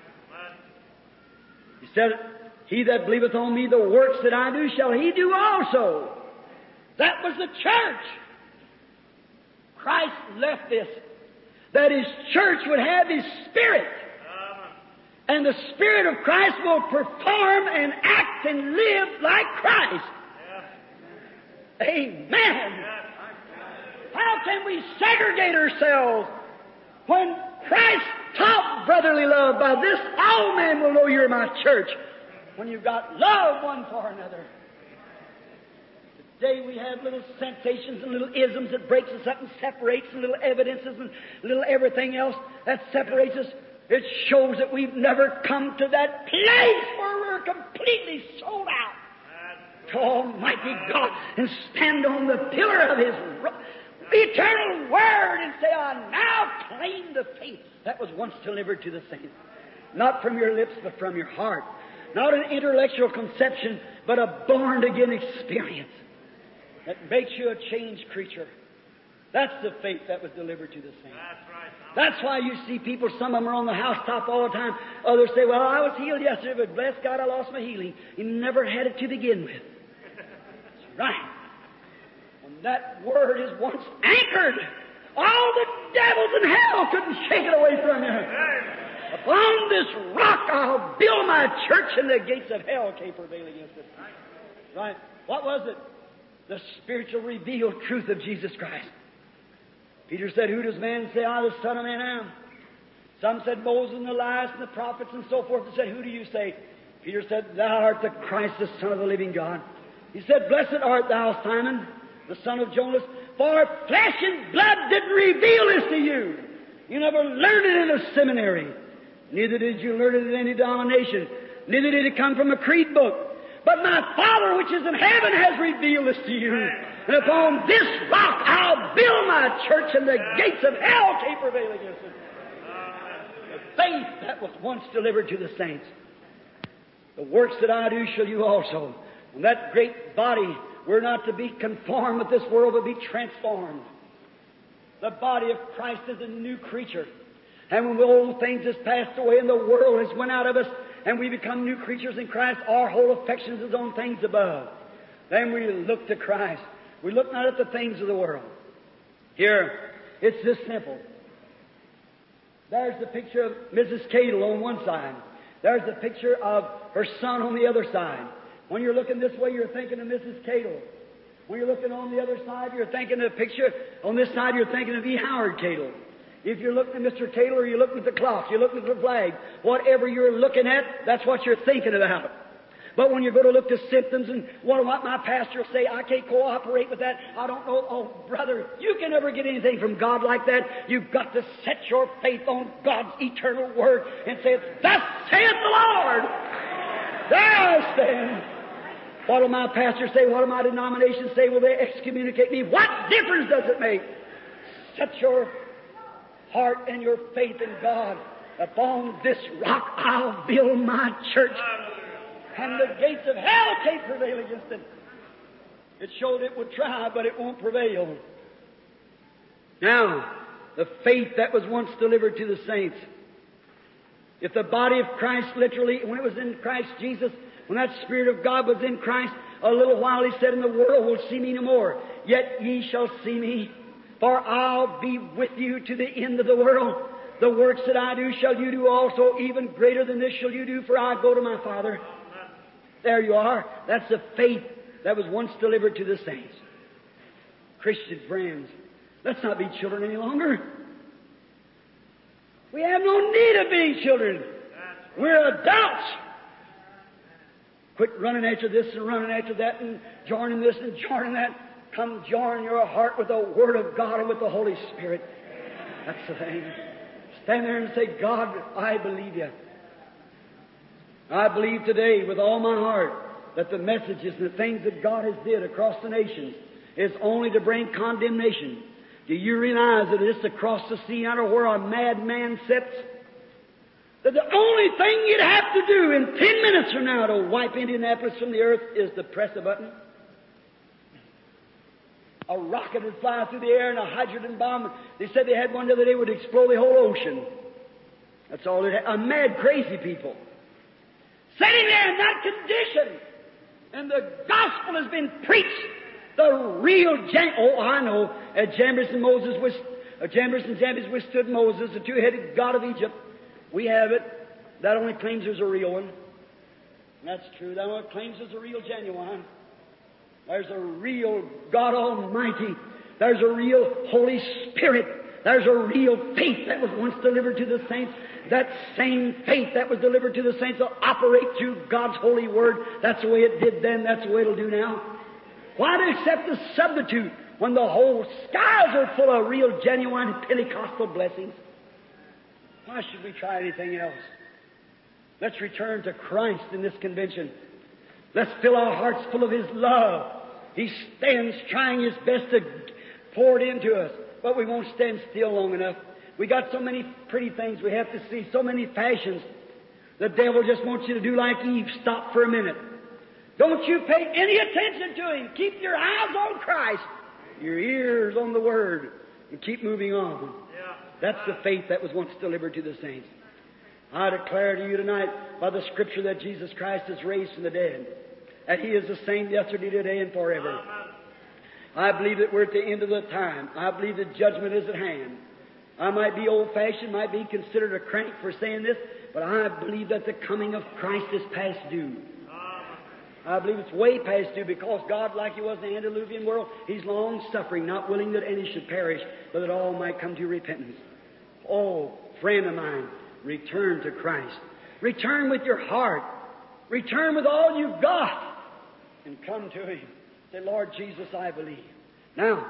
[SPEAKER 2] He said, he that believeth on me, the works that I do shall he do also. That was the church. Christ left this, that His church would have His Spirit. And the Spirit of Christ will perform and act and live like Christ. Amen. How can we segregate ourselves when Christ taught brotherly love? By this all men will know you're my church, when you've got love one for another. Today we have little sensations and little isms that breaks us up and separates, and little evidences and little everything else that separates us. It shows that we've never come to that place where we're completely sold out to Almighty God and stand on the pillar of His eternal Word and say, I now claim the faith that was once delivered to the saints. Not from your lips, but from your heart. Not an intellectual conception, but a born-again experience that makes you a changed creature. That's the faith that was delivered to the saints. That's right. That's why you see people, some of them are on the housetop all the time. Others say, well, I was healed yesterday, but bless God, I lost my healing. You never had it to begin with. That's right. When that Word is once anchored, all the devils in hell couldn't shake it away from you. Upon this rock I'll build my church, and the gates of hell can't prevail against it. Right? What was it? The spiritual revealed truth of Jesus Christ. Peter said, who does man say I, the Son of Man, am? Some said Moses and Elias and the prophets and so forth. They said, who do you say? Peter said, thou art the Christ, the Son of the living God. He said, blessed art thou, Simon, the son of Jonas, for flesh and blood didn't reveal this to you. You never learned it in a seminary. Neither did you learn it in any denomination. Neither did it come from a creed book. But my Father which is in heaven has revealed this to you. And upon this rock I'll build my church, and the gates of hell can't prevail against it. The faith that was once delivered to the saints. The works that I do shall you also. And that great body, we're not to be conformed with this world, but be transformed. The body of Christ is a new creature. And when the old things has passed away and the world has went out of us, and we become new creatures in Christ, our whole affections is on things above. Then we look to Christ. We look not at the things of the world. Here, it's this simple. There's the picture of Missus Cadle on one side. There's the picture of her son on the other side. When you're looking this way, you're thinking of Missus Cadle. When you're looking on the other side, you're thinking of a picture. On this side, you're thinking of E. Howard Cadle. If you're looking at Mister Cadle, or you're looking at the clock, you're looking at the flag, whatever you're looking at, that's what you're thinking about. But when you go to look to symptoms and what, what my pastor will say, I can't cooperate with that, I don't know, oh, brother, you can never get anything from God like that. You've got to set your faith on God's eternal Word and say, thus saith the Lord. There I stand. What will my pastor say? What will my denomination say? Will they excommunicate me? What difference does it make? Set your heart and your faith in God. Upon this rock I'll build my church, and the gates of hell can't prevail against it. It showed it would try, but it won't prevail. Now, the faith that was once delivered to the saints. If the body of Christ literally, when it was in Christ Jesus, when that Spirit of God was in Christ, a little while He said, in the world will see me no more, yet ye shall see me. For I'll be with you to the end of the world. The works that I do shall you do also, even greater than this shall you do, for I go to my Father. There you are. That's the faith that was once delivered to the saints. Christian friends, let's not be children any longer. We have no need of being children. We're adults. Quit running after this and running after that and joining this and joining that. Come join your heart with the Word of God and with the Holy Spirit. That's the thing. Stand there and say, God, I believe you. I believe today with all my heart that the messages and the things that God has did across the nations is only to bring condemnation. Do you realize that it's across the sea under where a madman sits? That the only thing you'd have to do in ten minutes from now to wipe Indianapolis from the earth is to press a button. A rocket would fly through the air and a hydrogen bomb. They said they had one the other day would explode the whole ocean. That's all it had. A mad, crazy people. Sitting there in that condition. And the gospel has been preached. The real Jan- Oh, I know. Uh, Jambres and Moses was, uh, Jambres and Jambres withstood Moses, the two-headed God of Egypt. We have it. That only claims there's a real one. That's true. That only claims there's a real genuine. There's a real God Almighty. There's a real Holy Spirit. There's a real faith that was once delivered to the saints. That same faith that was delivered to the saints will operate through God's holy Word. That's the way it did then. That's the way it'll do now. Why to accept the substitute when the whole skies are full of real, genuine Pentecostal blessings? Why should we try anything else? Let's return to Christ in this convention. Let's fill our hearts full of His love. He stands trying His best to pour it into us, but we won't stand still long enough. We got so many pretty things we have to see, so many fashions. The devil just wants you to do like Eve, stop for a minute. Don't you pay any attention to him. Keep your eyes on Christ, your ears on the Word, and keep moving on. That's the faith that was once delivered to the saints. I declare to you tonight by the Scripture that Jesus Christ is raised from the dead, that He is the same yesterday, today, and forever. I believe that we're at the end of the time. I believe that judgment is at hand. I might be old-fashioned, might be considered a crank for saying this, but I believe that the coming of Christ is past due. I believe it's way past due because God, like He was in the antediluvian world, He's long-suffering, not willing that any should perish, but that all might come to repentance. Oh, friend of mine, return to Christ. Return with your heart. Return with all you've got and come to Him. Say, Lord Jesus, I believe. Now,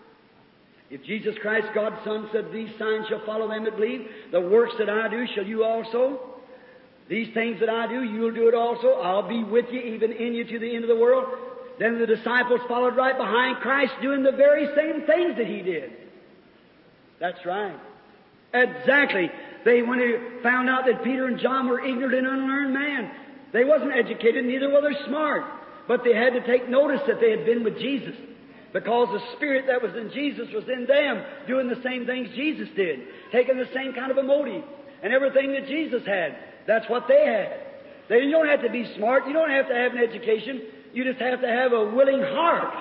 [SPEAKER 2] if Jesus Christ, God's Son, said, these signs shall follow them that believe, the works that I do shall you also. These things that I do, you'll do it also. I'll be with you, even in you, to the end of the world. Then the disciples followed right behind Christ, doing the very same things that He did. That's right. Exactly. They, when they found out that Peter and John were ignorant and unlearned men, they wasn't educated, neither were they smart. But they had to take notice that they had been with Jesus, because the Spirit that was in Jesus was in them, doing the same things Jesus did, taking the same kind of a motive, and everything that Jesus had. That's what they had. They, you don't have to be smart. You don't have to have an education. You just have to have a willing heart.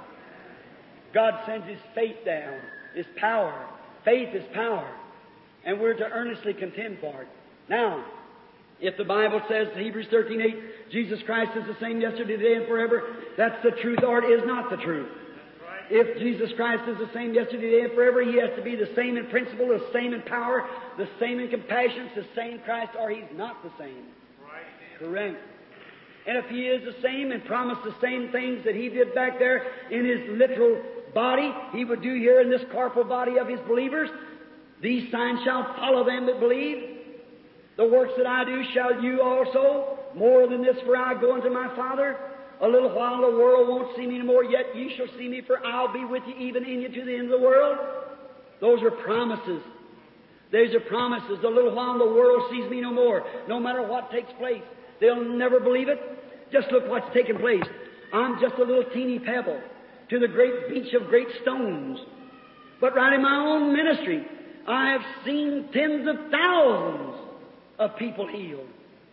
[SPEAKER 2] God sends His faith down, His power. Faith is power. And we're to earnestly contend for it. Now, if the Bible says, Hebrews thirteen eight, Jesus Christ is the same yesterday, today, and forever, that's the truth, or it is not the truth. If Jesus Christ is the same yesterday, today, and forever, He has to be the same in principle, the same in power, the same in compassion, the same Christ, or He's not the same. Right. Correct. And if He is the same and promised the same things that He did back there in His literal body, He would do here in this corporal body of His believers. These signs shall follow them that believe. The works that I do shall you also. More than this, for I go unto my Father. A little while the world won't see me anymore, yet ye shall see me, for I'll be with you, even in you, to the end of the world. Those are promises. Those are promises. A little while the world sees me no more. No matter what takes place, they'll never believe it. Just look what's taking place. I'm just a little teeny pebble to the great beach of great stones. But right in my own ministry, I have seen tens of thousands of people healed.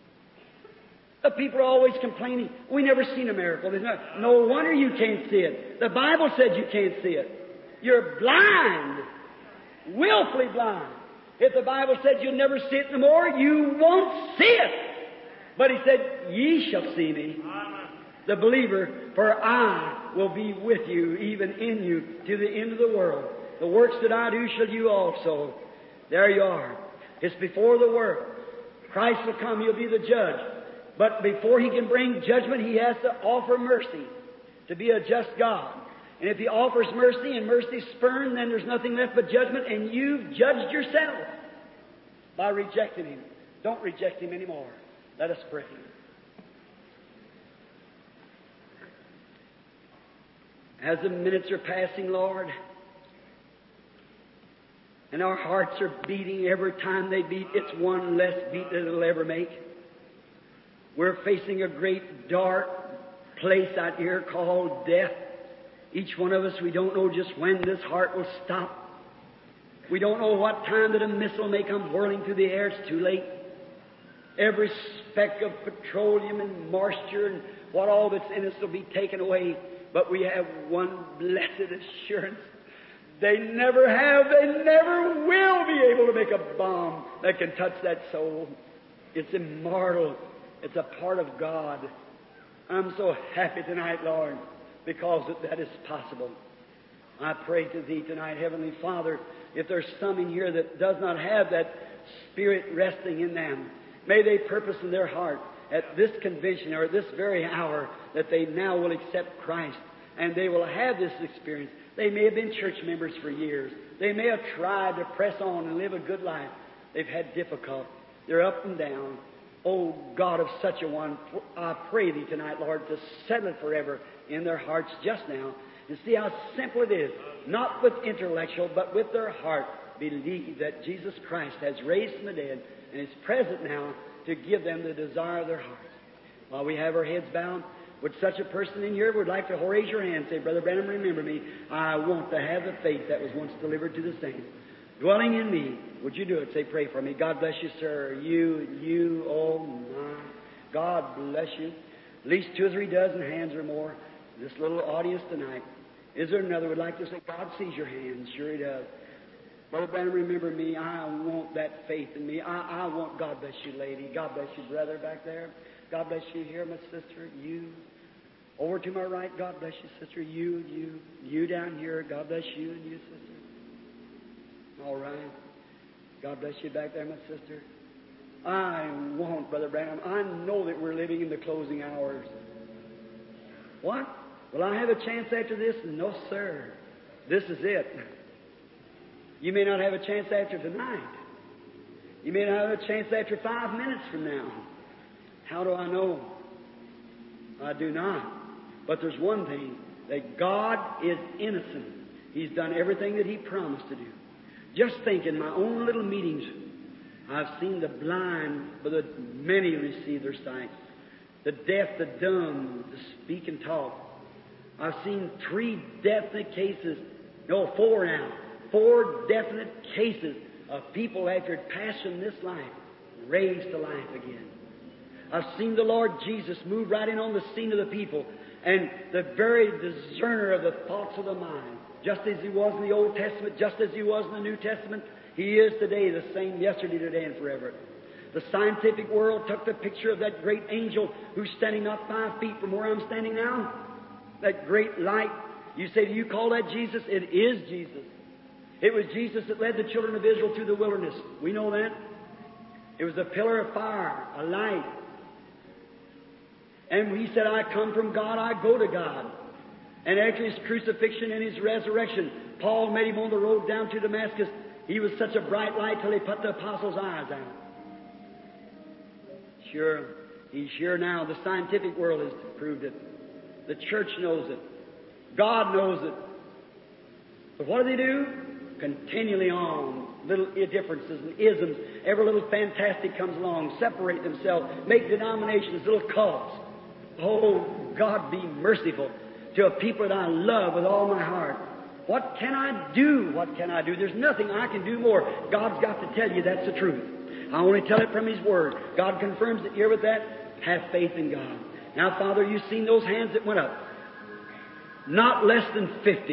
[SPEAKER 2] The people are always complaining, we never seen a miracle. There's no, no wonder you can't see it. The Bible said you can't see it. You're blind, willfully blind. If the Bible said you'll never see it no more, you won't see it. But He said, ye shall see me, the believer, for I will be with you, even in you, to the end of the world. The works that I do shall you also. There you are. It's before the work. Christ will come, He'll be the judge. But before He can bring judgment, He has to offer mercy, to be a just God. And if He offers mercy and mercy is spurned, then there's nothing left but judgment, and you've judged yourself by rejecting Him. Don't reject Him anymore. Let us pray. As the minutes are passing, Lord, and our hearts are beating every time they beat, it's one less beat that it'll ever make. We're facing a great dark place out here called death. Each one of us, we don't know just when this heart will stop. We don't know what time that a missile may come whirling through the air. It's too late. Every speck of petroleum and moisture and what all that's in us will be taken away. But we have one blessed assurance. They never have, they never will be able to make a bomb that can touch that soul. It's immortal. It's a part of God. I'm so happy tonight, Lord, because that is possible. I pray to Thee tonight, Heavenly Father, if there's some in here that does not have that Spirit resting in them, may they purpose in their heart at this convention or at this very hour that they now will accept Christ and they will have this experience. They may have been church members for years. They may have tried to press on and live a good life. They've had difficulty. They're up and down. Oh, God of such a one, I pray Thee tonight, Lord, to settle it forever in their hearts just now and see how simple it is, not with intellectual, but with their heart, believe that Jesus Christ has raised from the dead and is present now to give them the desire of their hearts. While we have our heads bowed, would such a person in here would like to raise your hand and say, Brother Branham, remember me. I want to have the faith that was once delivered to the saints. Dwelling in me, would you do it? Say, pray for me. God bless you, sir. You, you, oh my. God bless you. At least two or three dozen hands or more. This little audience tonight. Is there another would like to say, God sees your hands? Sure He does. Brother Branham, remember me. I want that faith in me. I, I want, God bless you, lady. God bless you, brother, back there. God bless you here, my sister. You. Over to my right, God bless you, sister. You, you, you down here. God bless you and you, sister. All right. God bless you back there, my sister. I want, Brother Branham. I know that we're living in the closing hours. What? Will I have a chance after this? No, sir. This is it. You may not have a chance after tonight. You may not have a chance after five minutes from now. How do I know? I do not. But there's one thing, that God is innocent. He's done everything that He promised to do. Just think, in my own little meetings, I've seen the blind, but the many receive their sight. The deaf, the dumb, to speak and talk. I've seen three definite cases, no, four now, four definite cases of people after it passed from this life, raised to life again. I've seen the Lord Jesus move right in on the scene of the people, and the very discerner of the thoughts of the mind. Just as He was in the Old Testament, just as He was in the New Testament, He is today the same yesterday, today, and forever. The scientific world took the picture of that great angel who's standing not five feet from where I'm standing now. That great light. You say, do you call that Jesus? It is Jesus. It was Jesus that led the children of Israel through the wilderness. We know that. It was a pillar of fire, a light. And He said, I come from God, I go to God. And after His crucifixion and His resurrection, Paul met Him on the road down to Damascus. He was such a bright light till He put the apostles' eyes out. Sure, He's here now. The scientific world has proved it. The church knows it. God knows it. But what do they do? Continually on. Little differences and isms. Every little fantastic comes along. Separate themselves. Make denominations, little cults. Oh, God be merciful to a people that I love with all my heart. What can I do? What can I do? There's nothing I can do more. God's got to tell you that's the truth. I only tell it from His Word. God confirms it here with that. Have faith in God. Now, Father, you've seen those hands that went up. Not less than fifty.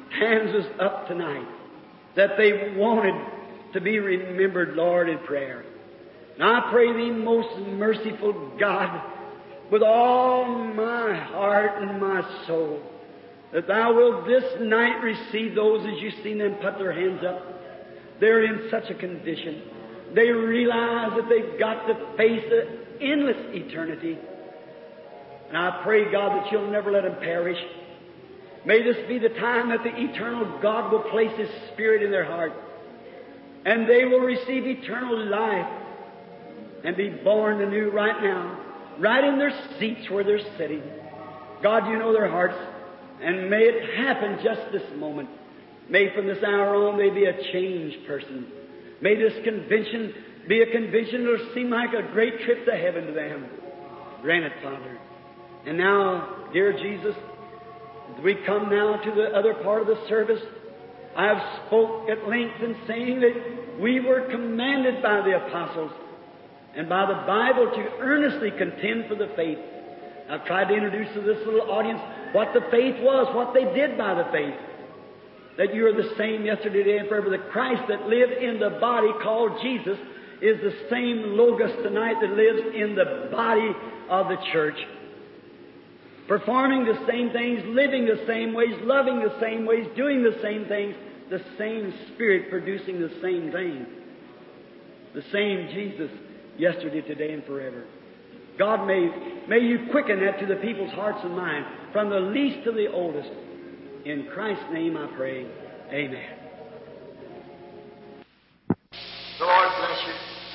[SPEAKER 2] hands us up tonight, that they wanted to be remembered, Lord, in prayer. And I pray Thee, most merciful God, with all my heart and my soul, that Thou wilt this night receive those as you've seen them put their hands up. They're in such a condition. They realize that they've got to face an endless eternity. And I pray, God, that You'll never let them perish. May this be the time that the eternal God will place His Spirit in their heart, and they will receive eternal life and be born anew right now, right in their seats where they're sitting. God, You know their hearts, and may it happen just this moment. May from this hour on they be a changed person. May this convention be a convention that will seem like a great trip to heaven to them. Grant it, Father. And now, dear Jesus, as we come now to the other part of the service, I have spoke at length in saying that we were commanded by the apostles and by the Bible to earnestly contend for the faith. I've tried to introduce to this little audience what the faith was, what they did by the faith. That You are the same yesterday, today, and forever. The Christ that lived in the body called Jesus is the same Logos tonight that lives in the body of the church. Performing the same things, living the same ways, loving the same ways, doing the same things, the same Spirit producing the same thing. The same Jesus yesterday, today, and forever. God, may, may You quicken that to the people's hearts and minds, from the least to the oldest. In Christ's name I pray. Amen.
[SPEAKER 3] The Lord bless you.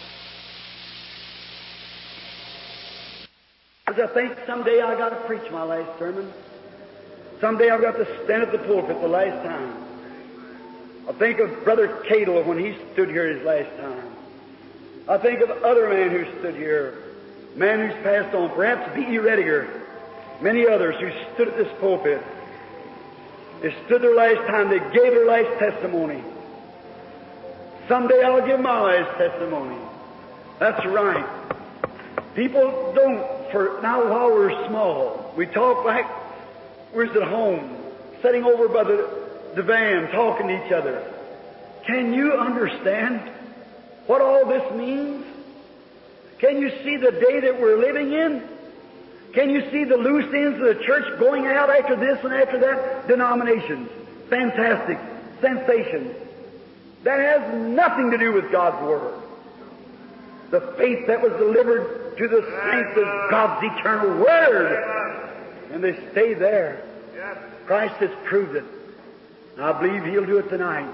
[SPEAKER 2] As I think someday I've got to preach my last sermon. Someday I've got to stand at the pulpit the last time. I think of Brother Cadle when he stood here his last time. I think of other men who stood here, man who's passed on, perhaps B E Rediger, many others who stood at this pulpit. They stood their last time. They gave their last testimony. Someday I'll give my last testimony. That's right. People don't, for now while we're small, we talk like we're at home, sitting over by the, the van, talking to each other. Can you understand what all this means? Can you see the day that we're living in? Can you see the loose ends of the church going out after this and after that? Denominations. Fantastic. Sensation. That has nothing to do with God's Word. The faith that was delivered to the saints is God's eternal Word. And they stay there. Christ has proved it. I believe He'll do it tonight.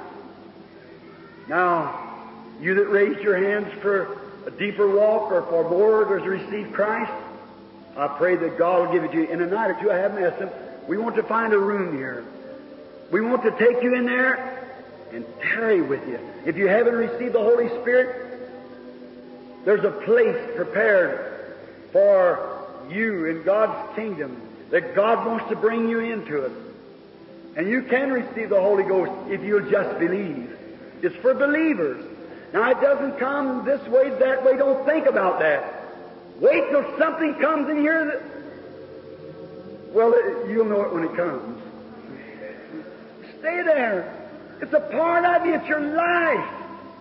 [SPEAKER 2] Now, you that raised your hands for a deeper walk or for more or to receive Christ, I pray that God will give it to you. In a night or two, I haven't asked Him. We want to find a room here. We want to take you in there and tarry with you. If you haven't received the Holy Spirit, there's a place prepared for you in God's kingdom that God wants to bring you into it. And you can receive the Holy Ghost if you'll just believe. It's for believers. Now, it doesn't come this way, that way. Don't think about that. Wait till something comes in here that, well, you'll know it when it comes. Stay there. It's a part of you. It's your life.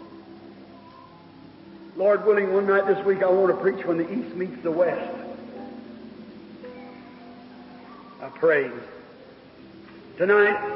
[SPEAKER 2] Lord willing, one night this week I want to preach when the East meets the West. I pray. Tonight,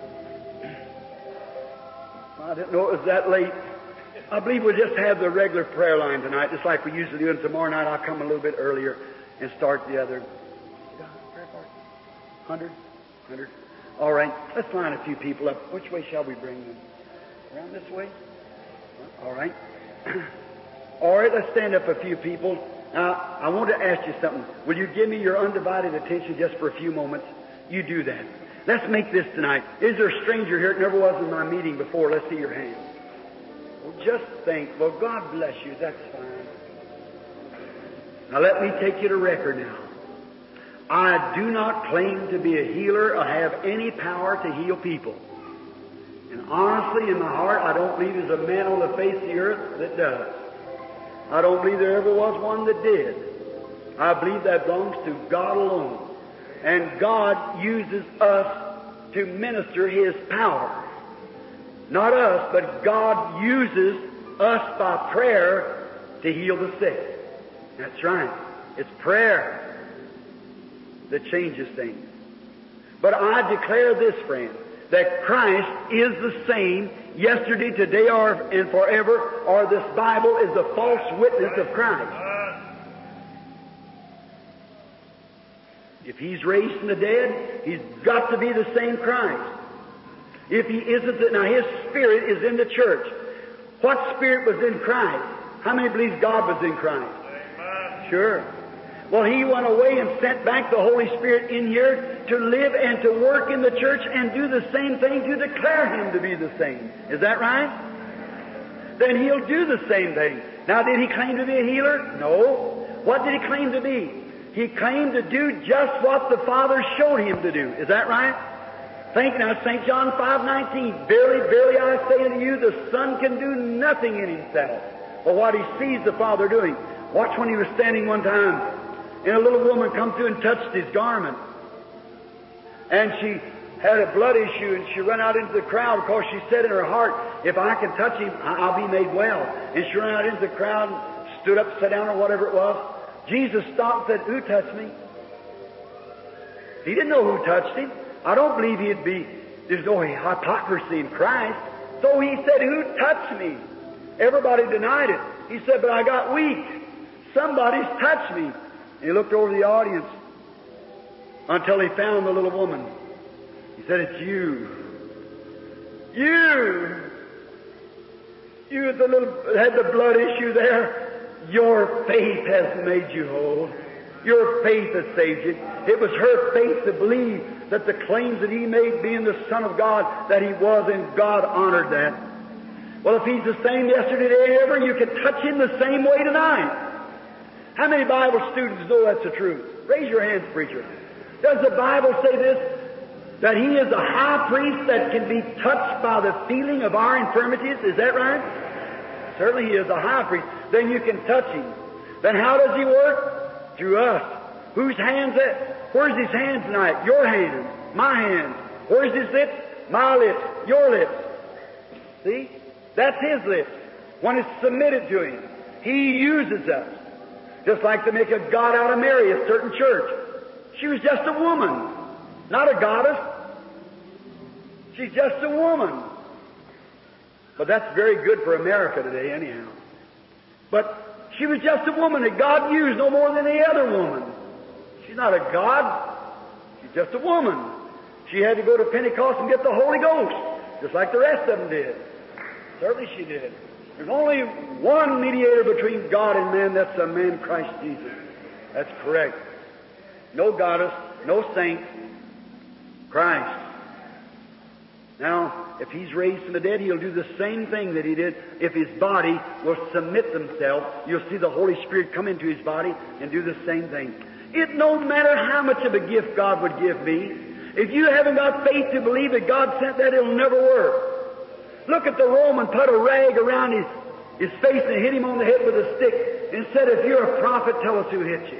[SPEAKER 2] I didn't know it was that late. I believe we'll just have the regular prayer line tonight, just like we usually do, and tomorrow night I'll come a little bit earlier and start the other. Hundred? Hundred? All right, let's line a few people up. Which way shall we bring them? Around this way? All right. All right, let's stand up a few people. Now, I want to ask you something. Will you give me your undivided attention just for a few moments? You do that. Let's make this tonight. Is there a stranger here that never was in my meeting before? Let's see your hand. Well, just think. Well, God bless you. That's fine. Now, let me take you to record now. I do not claim to be a healer or have any power to heal people. And honestly, in my heart, I don't believe there's a man on the face of the earth that does. I don't believe there ever was one that did. I believe that belongs to God alone. And God uses us to minister His power. Not us, but God uses us by prayer to heal the sick. That's right. It's prayer that changes things. But I declare this, friend, that Christ is the same yesterday, today, or, and forever, or this Bible is the false witness of Christ. If He's raised from the dead, He's got to be the same Christ. If He isn't, now His Spirit is in the church. What Spirit was in Christ? How many believe God was in Christ? Amen. Sure. Well, He went away and sent back the Holy Spirit in here to live and to work in the church and do the same thing to declare Him to be the same. Is that right? Then He'll do the same thing. Now, did He claim to be a healer? No. What did He claim to be? He claimed to do just what the Father showed Him to do. Is that right? Think now, Saint John five nineteen, Verily, verily, I say unto you, the Son can do nothing in Himself but what He sees the Father doing. Watch when He was standing one time, and a little woman come through and touched His garment. And she had a blood issue, and she ran out into the crowd because she said in her heart, if I can touch Him, I'll be made well. And she ran out into the crowd and stood up, sat down, or whatever it was. Jesus stopped and said, who touched me? He didn't know who touched Him. I don't believe He'd be, there's no hypocrisy in Christ. So He said, who touched me? Everybody denied it. He said, but I got weak. Somebody's touched me. And He looked over the audience until He found the little woman. He said, it's you. You. You had the, little, had the blood issue there. Your faith has made you whole. Your faith has saved you. It was her faith to believe that the claims that He made, being the Son of God, that He was, and God honored that. Well, if He's the same yesterday, today, and ever, you can touch Him the same way tonight. How many Bible students know that's the truth? Raise your hands, preacher. Does the Bible say this? That He is a high priest that can be touched by the feeling of our infirmities? Is that right? Certainly He is a high priest. Then you can touch Him. Then how does He work? Through us. Whose hands that? Where's His hands tonight? Your hands. My hands. Where's His lips? My lips. Your lips. See? That's His lips. When it's submitted to Him, He uses us. Just like to make a god out of Mary, a certain church. She was just a woman, not a goddess. She's just a woman. But that's very good for America today, anyhow. But she was just a woman that God used no more than any other woman. She's not a god. She's just a woman. She had to go to Pentecost and get the Holy Ghost, just like the rest of them did. Certainly she did. There's only one mediator between God and man, that's the man Christ Jesus. That's correct. No goddess, no saint, Christ. Now, if He's raised from the dead, He'll do the same thing that He did. If His body will submit themselves, you'll see the Holy Spirit come into His body and do the same thing. It no matter how much of a gift God would give me, if you haven't got faith to believe that God sent that, it'll never work. Look at the Roman put a rag around his, his face and hit him on the head with a stick and said, if you're a prophet, tell us who hit you.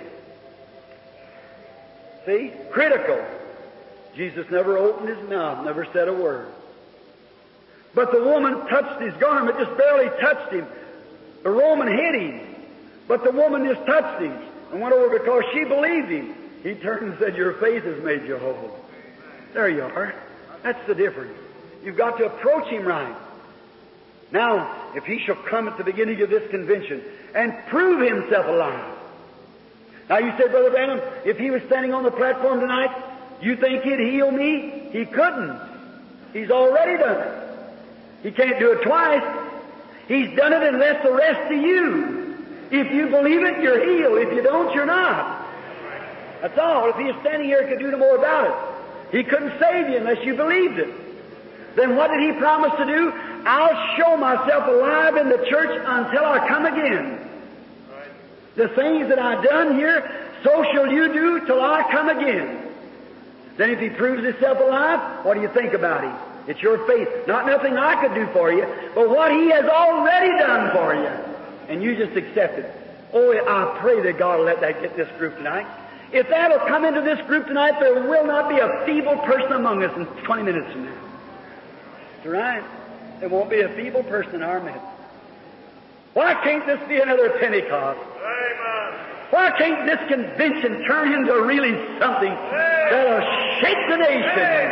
[SPEAKER 2] See? Critical. Jesus never opened His mouth, never said a word. But the woman touched His garment, just barely touched Him. The Roman hit Him, but the woman just touched Him and went over because she believed Him. He turned and said, your faith has made you whole. There you are. That's the difference. You've got to approach Him right. Now, if He shall come at the beginning of this convention and prove Himself alive. Now you say, Brother Branham, if He was standing on the platform tonight, you think He'd heal me? He couldn't. He's already done it. He can't do it twice. He's done it and left the rest to you. If you believe it, you're healed. If you don't, you're not. That's all. If He was standing here, He could do no more about it. He couldn't save you unless you believed it. Then what did He promise to do? I'll show myself alive in the church until I come again. The things that I've done here, so shall you do till I come again. Then if He proves Himself alive, what do you think about Him? It's your faith. Not nothing I could do for you, but what He has already done for you. And you just accept it. Oh, I pray that God will let that get this group tonight. If that'll come into this group tonight, there will not be a feeble person among us in twenty minutes from now. That's right. There won't be a feeble person in our midst. Why can't this be another Pentecost?
[SPEAKER 3] Amen.
[SPEAKER 2] Why can't this convention turn into really something that'll shake the nation?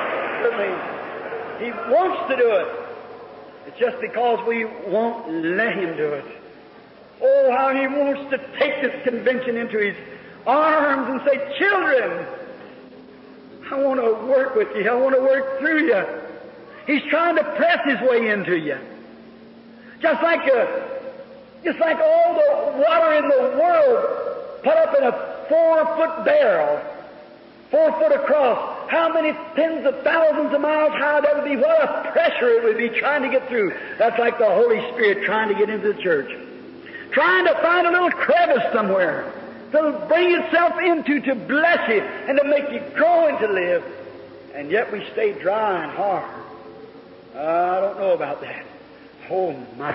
[SPEAKER 2] He wants to do it. It's just because we won't let Him do it. Oh, how He wants to take this convention into His arms and say, children, I want to work with you. I want to work through you. He's trying to press His way into you. Just like a Just like all the water in the world put up in a four-foot barrel, four foot across. How many tens of thousands of miles high that would be? What a pressure it would be trying to get through. That's like the Holy Spirit trying to get into the church. Trying to find a little crevice somewhere to bring itself into, to bless you and to make you grow and to live. And yet we stay dry and hard. Uh, I don't know about that. Oh, my.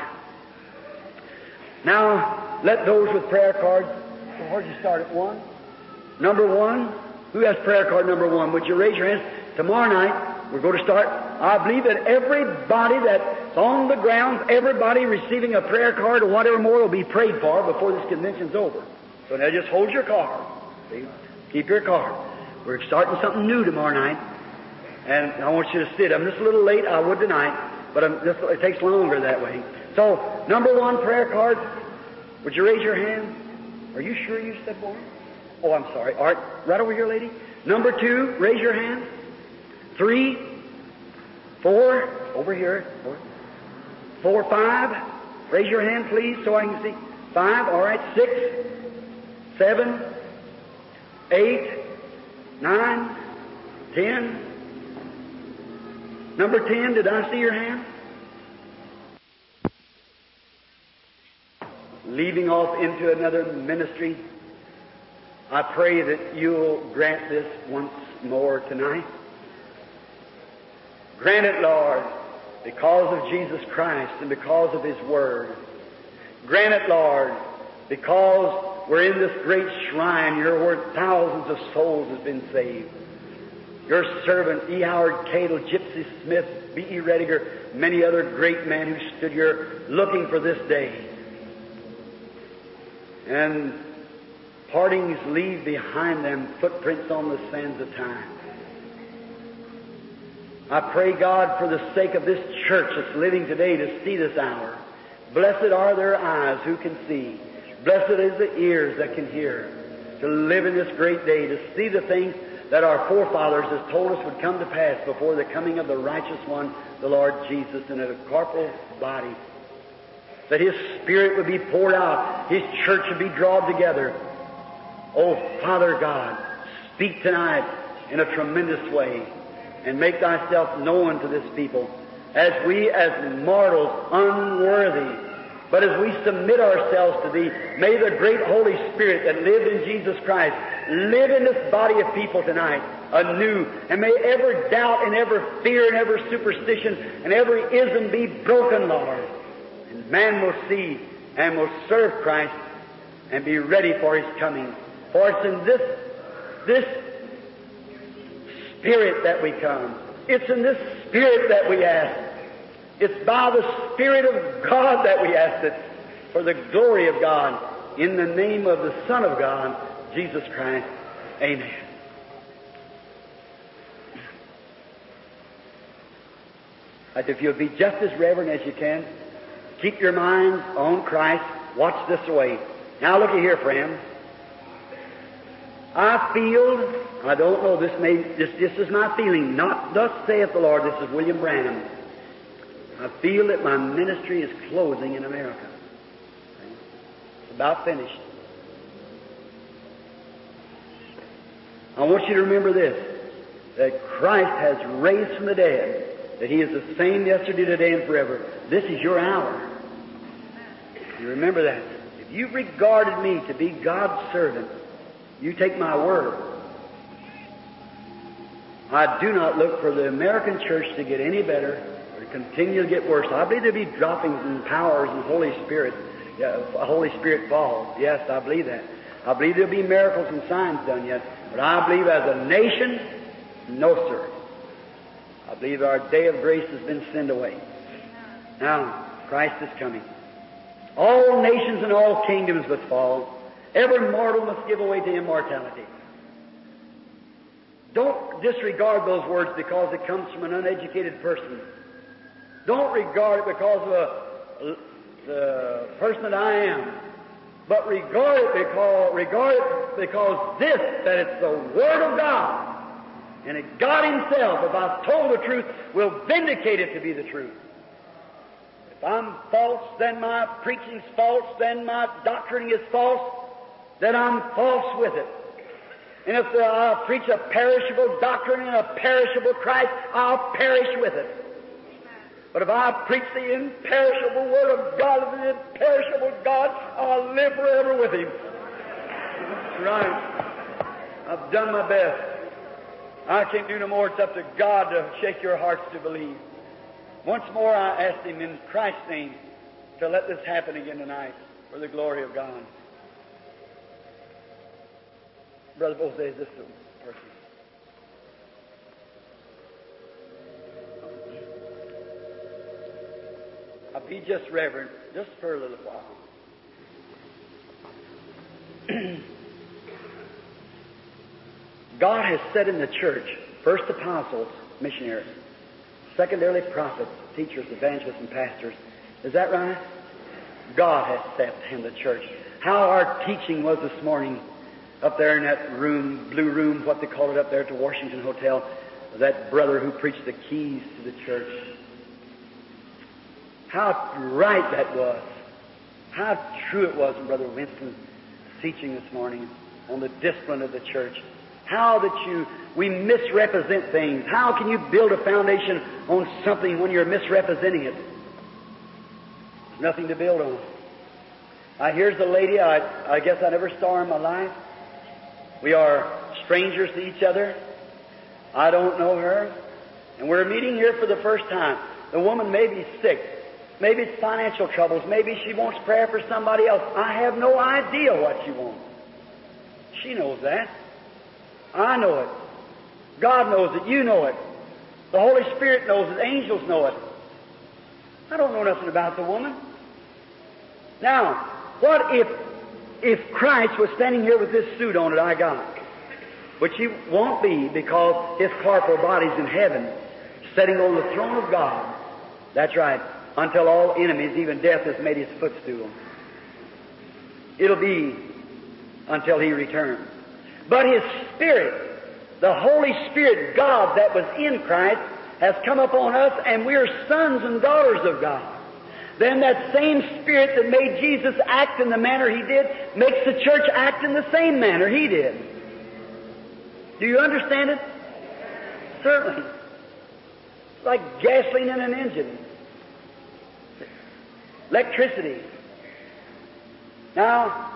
[SPEAKER 2] Now, let those with prayer cards, where'd you start at one? Number one, who has prayer card number one? Would you raise your hands? Tomorrow night, we're going to start. I believe that everybody that's on the grounds, everybody receiving a prayer card or whatever more will be prayed for before this convention's over. So now just hold your card. See? Keep your card. We're starting something new tomorrow night. And I want you to sit. I'm just a little late, I would tonight, but I'm just, it takes longer that way. So, number one prayer card, would you raise your hand? Are you sure you said one? Oh, I'm sorry. All right, right over here, lady. Number two, raise your hand. Three, four, over here. Four, four five, raise your hand, please, so I can see. Five, all right. Six, seven, eight, nine, ten. Number ten, did I see your hand? Leaving off into another ministry, I pray that you'll grant this once more tonight. Grant it, Lord, because of Jesus Christ and because of His Word. Grant it, Lord, because we're in this great shrine here where thousands of souls have been saved. Your servant, E. Howard Cadle, Gypsy Smith, B E Rediger, many other great men who stood here looking for this day. And partings leave behind them footprints on the sands of time. I pray, God, for the sake of this church that's living today to see this hour. Blessed are their eyes who can see. Blessed is the ears that can hear. To live in this great day, to see the things that our forefathers has told us would come to pass before the coming of the righteous one, the Lord Jesus, in a corporal body. That His Spirit would be poured out, His church would be drawn together. Oh, Father God, speak tonight in a tremendous way and make Thyself known to this people as we, as mortals, unworthy. But as we submit ourselves to Thee, may the great Holy Spirit that lived in Jesus Christ live in this body of people tonight anew. And may every doubt and every fear and every superstition and every ism be broken, Lord. And man will see and will serve Christ and be ready for His coming. For it's in this, this Spirit that we come. It's in this Spirit that we ask. It's by the Spirit of God that we ask it for the glory of God, in the name of the Son of God, Jesus Christ. Amen. If you'll be just as reverent as you can, keep your minds on Christ. Watch this way. Now look at here, friend. I feel, I don't know, this may, this, this is my feeling, not thus saith the Lord, this is William Branham. I feel that my ministry is closing in America. It's about finished. I want you to remember this, that Christ has raised from the dead, that He is the same yesterday, today, and forever. This is your hour. You remember that. If you regarded me to be God's servant, you take my word. I do not look for the American church to get any better or to continue to get worse. I believe there'll be droppings and powers and Holy Spirit. Yeah, Holy Spirit falls. Yes, I believe that. I believe there'll be miracles and signs done yet, but I believe as a nation, no, sir. I believe our day of grace has been sent away. Now, Christ is coming. All nations and all kingdoms must fall. Every mortal must give away to immortality. Don't disregard those words because it comes from an uneducated person. Don't regard it because of a, the person that I am. But regard it because, regard it because this, that it's the Word of God. And that God Himself, if I've told the truth, will vindicate it to be the truth. If I'm false, then my preaching's false, then my doctrine is false, then I'm false with it. And if I preach a perishable doctrine and a perishable Christ, I'll perish with it. But if I preach the imperishable Word of God and the imperishable God, I'll live forever with Him. That's right. I've done my best. I can't do no more. It's up to God to shake your hearts to believe. Once more I ask Him in Christ's name to let this happen again tonight for the glory of God. Brother Bose, is this the person? I'll be just reverent, just for a little while. God has said in the church, first apostles, missionaries, secondarily prophets, teachers, evangelists, and pastors. Is that right? God has said in the church. How our teaching was this morning up there in that room, blue room, what they call it up there at the Washington Hotel, that brother who preached the keys to the church. How right that was. How true it was in Brother Winston's teaching this morning on the discipline of the church. How that you, we misrepresent things. How can you build a foundation on something when you're misrepresenting it? There's nothing to build on. Now, here's a lady I, I guess I never saw in my life. We are strangers to each other. I don't know her. And we're meeting here for the first time. The woman may be sick. Maybe it's financial troubles. Maybe she wants prayer for somebody else. I have no idea what she wants. She knows that. I know it. God knows it. You know it. The Holy Spirit knows it. Angels know it. I don't know nothing about the woman. Now, what if if Christ was standing here with this suit on that I got, which He won't be because His corporal body's in heaven, sitting on the throne of God. That's right. Until all enemies, even death, has made His footstool. It'll be until He returns. But His Spirit, the Holy Spirit, God that was in Christ, has come upon us, and we are sons and daughters of God. Then that same Spirit that made Jesus act in the manner He did makes the church act in the same manner He did. Do you understand it? Certainly. It's like gasoline in an engine. Electricity. Now,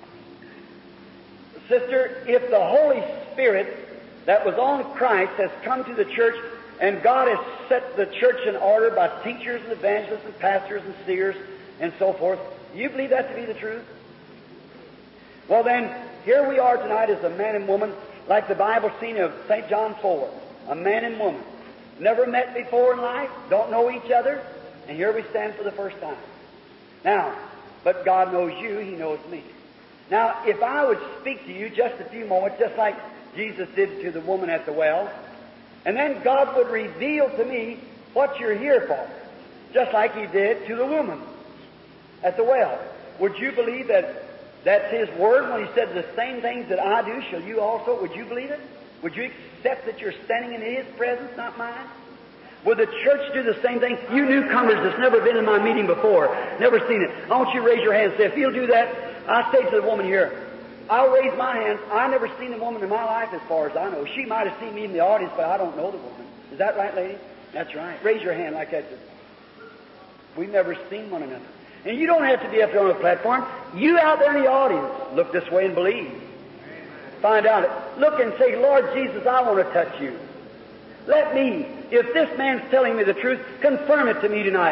[SPEAKER 2] sister, if the Holy Spirit that was on Christ has come to the church, and God has set the church in order by teachers and evangelists and pastors and seers and so forth, do you believe that to be the truth? Well then, here we are tonight as a man and woman, like the Bible scene of Saint John four. A man and woman. Never met before in life, don't know each other, and here we stand for the first time. Now, but God knows you, He knows me. Now, if I would speak to you just a few moments, just like Jesus did to the woman at the well, and then God would reveal to me what you're here for, just like He did to the woman at the well. Would you believe that that's His Word when He said the same things that I do shall you also? Would you believe it? Would you accept that you're standing in His presence, not mine? Would the church do the same thing? You newcomers that's never been in my meeting before, never seen it, I want you to raise your hand and say, if you'll do that, I say to the woman here, I'll raise my hand. I've never seen a woman in my life as far as I know. She might have seen me in the audience, but I don't know the woman. Is that right, lady? That's right. Raise your hand like that. We've never seen one another. And you don't have to be up there on the platform. You out there in the audience, look this way and believe. Find out it. Look and say, Lord Jesus, I want to touch you. Let me, if this man's telling me the truth, confirm it to me tonight.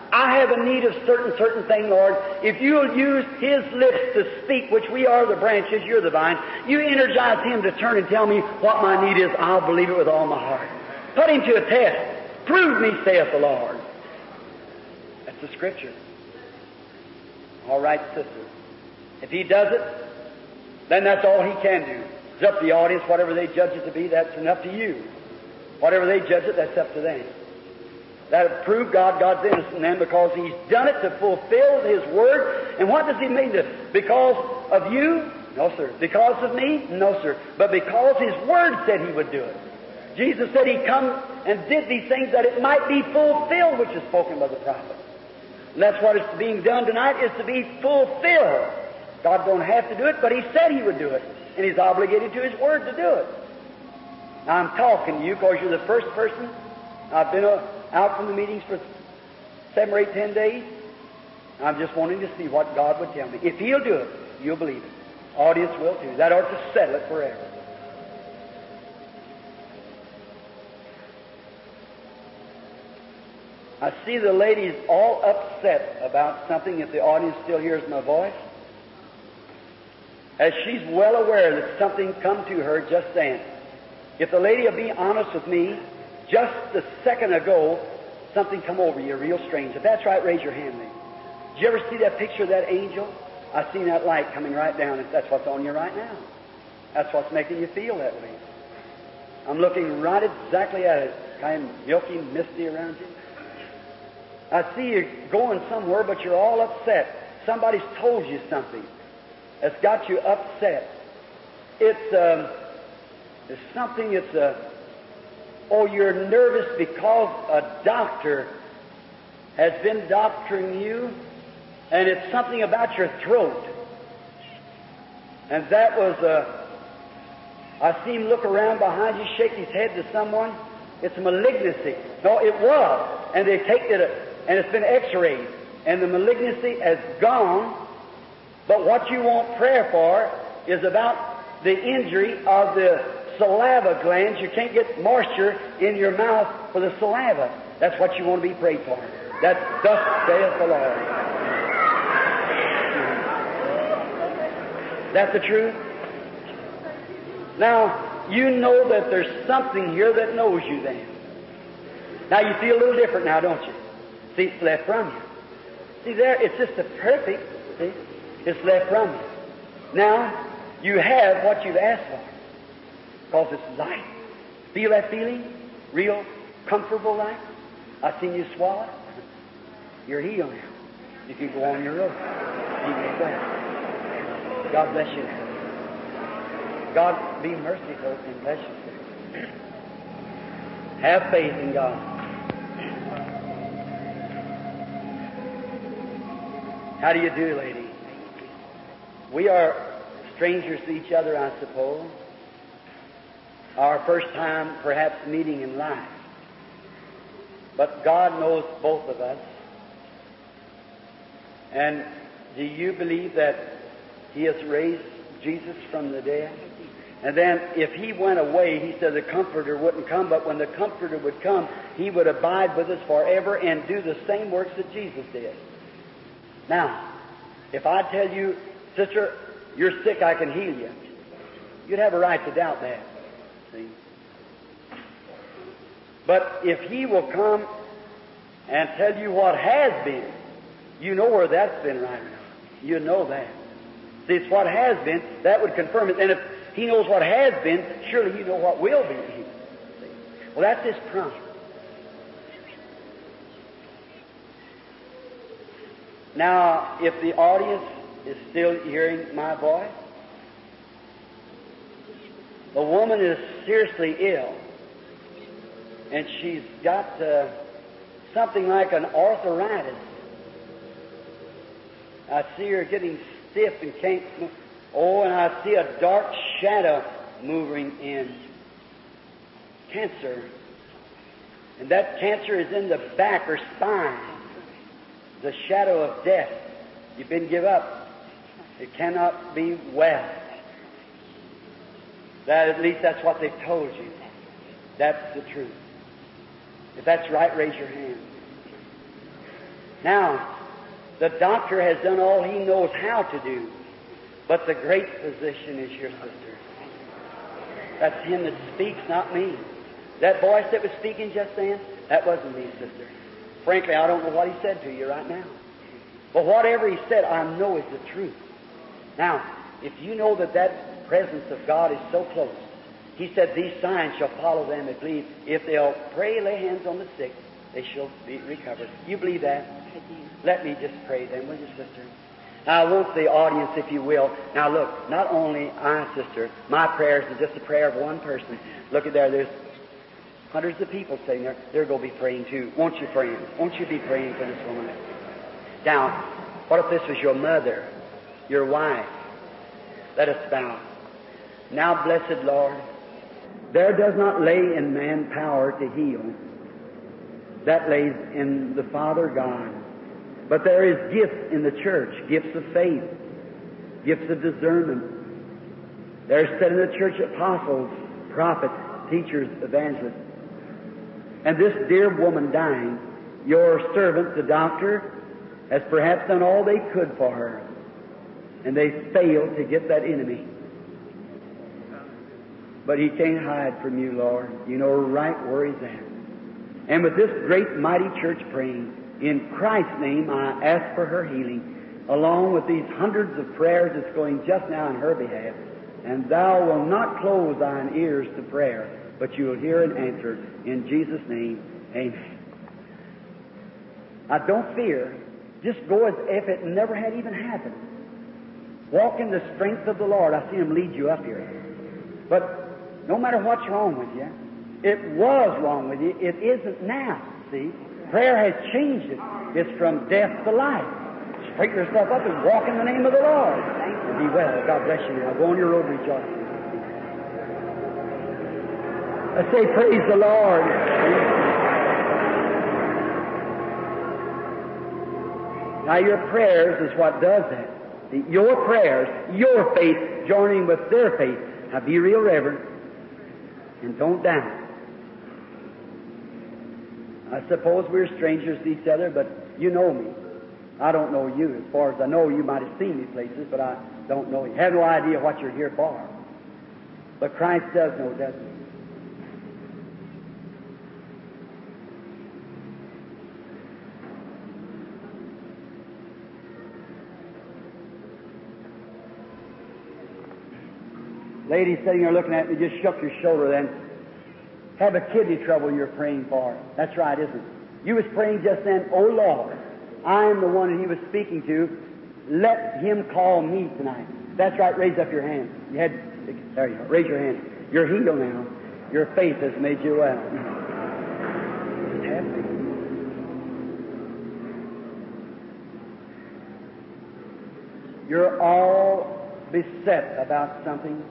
[SPEAKER 2] I have a need of certain, certain thing, Lord. If you'll use His lips to speak, which we are the branches, you're the vine, you energize Him to turn and tell me what my need is, I'll believe it with all my heart. Put Him to a test. Prove me, saith the Lord. That's the Scripture. All right, sister. If He does it, then that's all He can do. It's up to the audience. Whatever they judge it to be, that's enough to you. Whatever they judge it, that's up to them. That'll prove God, God's innocent then, because He's done it to fulfill His Word. And what does He mean to? Because of you? No, sir. Because of me? No, sir. But because His Word said He would do it. Jesus said He come and did these things that it might be fulfilled, which is spoken by the prophet. And that's what is being done tonight, is to be fulfilled. God don't have to do it, but He said He would do it. And He's obligated to His Word to do it. Now, I'm talking to you because you're the first person. I've been uh, out from the meetings for seven or eight, ten days. I'm just wanting to see what God would tell me. If He'll do it, you'll believe it. Audience will too. That ought to settle it forever. I see the ladies all upset about something, if the audience still hears my voice. As she's well aware that something come to her just then. If the lady will be honest with me, just a second ago, something come over you real strange. If that's right, raise your hand, lady. Did you ever see that picture of that angel? I seen that light coming right down. If that's what's on you right now. That's what's making you feel that way. I'm looking right exactly at it. Kind of milky, misty around you. I see you going somewhere, but you're all upset. Somebody's told you something that's got you upset. It's, um, it's something, it's a, oh, you're nervous because a doctor has been doctoring you, and it's something about your throat. And that was, uh, I see him look around behind you, shake his head to someone. It's a malignancy. No, it was. And they take it, and it's been x-rayed. And the malignancy has gone. But what you want prayer for is about the injury of the saliva glands. You can't get moisture in your mouth for the saliva. That's what you want to be prayed for. That thus saith the Lord. That's the truth? Now, you know that there's something here that knows you then. Now, you feel a little different now, don't you? See, it's left from you. See, there, it's just a perfect, see? It's left from you. Now, you have what you've asked for. Because it's light. Feel that feeling? Real comfortable light? I've seen you swallow. You're healed now. You can go on your road. You can go ahead. God bless you. God be merciful and bless you. Have faith in God. How do you do, lady? We are strangers to each other, I suppose. Our first time, perhaps, meeting in life. But God knows both of us. And do you believe that He has raised Jesus from the dead? And then if He went away, He said the Comforter wouldn't come, but when the Comforter would come, He would abide with us forever and do the same works that Jesus did. Now, if I tell you, sister, you're sick, I can heal you, you'd have a right to doubt that. See? But if He will come and tell you what has been, you know where that's been right now. You know that. See, it's what has been, that would confirm it. And if He knows what has been, surely He knows what will be. Well, that's His promise. Now, if the audience is still hearing my voice, the woman is seriously ill, and she's got uh, something like an arthritis. I see her getting stiff and can't move. Oh, and I see a dark shadow moving in. Cancer. And that cancer is in the back or spine. The shadow of death. You've been give up. It cannot be well. That, at least that's what they've told you. That's the truth. If that's right, raise your hand. Now, the doctor has done all he knows how to do, but the great physician is your sister. That's him that speaks, not me. That voice that was speaking just then, that wasn't me, sister. Frankly, I don't know what he said to you right now. But whatever he said, I know is the truth. Now, if you know that that presence of God is so close, he said, these signs shall follow them that believe. If they'll pray, lay hands on the sick, they shall be recovered. You believe that?
[SPEAKER 4] I do.
[SPEAKER 2] Let me just pray then, will you, sister? Now, I want the audience, if you will. Now, look, not only I, sister, my prayers are just the prayer of one person. Look at there, there's hundreds of people sitting there. They're going to be praying too. Won't you, friends? Won't you be praying for this woman? Now, what if this was your mother, your wife? Let us bow. Now, blessed Lord, there does not lay in man power to heal. That lays in the Father God. But there is gifts in the church, gifts of faith, gifts of discernment. There are set in the church apostles, prophets, teachers, evangelists. And this dear woman dying, your servant, the doctor, has perhaps done all they could for her. And they failed to get that enemy. But he can't hide from you, Lord. You know right where he's at. And with this great mighty church praying, in Christ's name I ask for her healing, along with these hundreds of prayers that's going just now on her behalf. And thou wilt not close thine ears to prayer, but you will hear and answer. In Jesus' name, amen. Now don't fear. Just go as if it never had even happened. Walk in the strength of the Lord. I see him lead you up here. But no matter what's wrong with you, it was wrong with you. It isn't now. See? Prayer has changed it. It's from death to life. Straighten yourself up and walk in the name of the Lord. And be well. God bless you. Now go on your road rejoicing. I say, praise the Lord. Now your prayers is what does that. See, your prayers, your faith, joining with their faith. Now be real reverent and don't doubt. I suppose we're strangers to each other, but you know me. I don't know you. As far as I know, you might have seen me places, but I don't know you. Have no idea what you're here for. But Christ does know, doesn't he? Lady sitting there looking at me just shook your shoulder then. Have a kidney trouble you're praying for. That's right, isn't it? You was praying just then, oh Lord, I am the one that he was speaking to. Let him call me tonight. That's right, raise up your hand. You had, there you go, raise your hand. You're healed now. Your faith has made you well. Just have faith. You're all beset about something.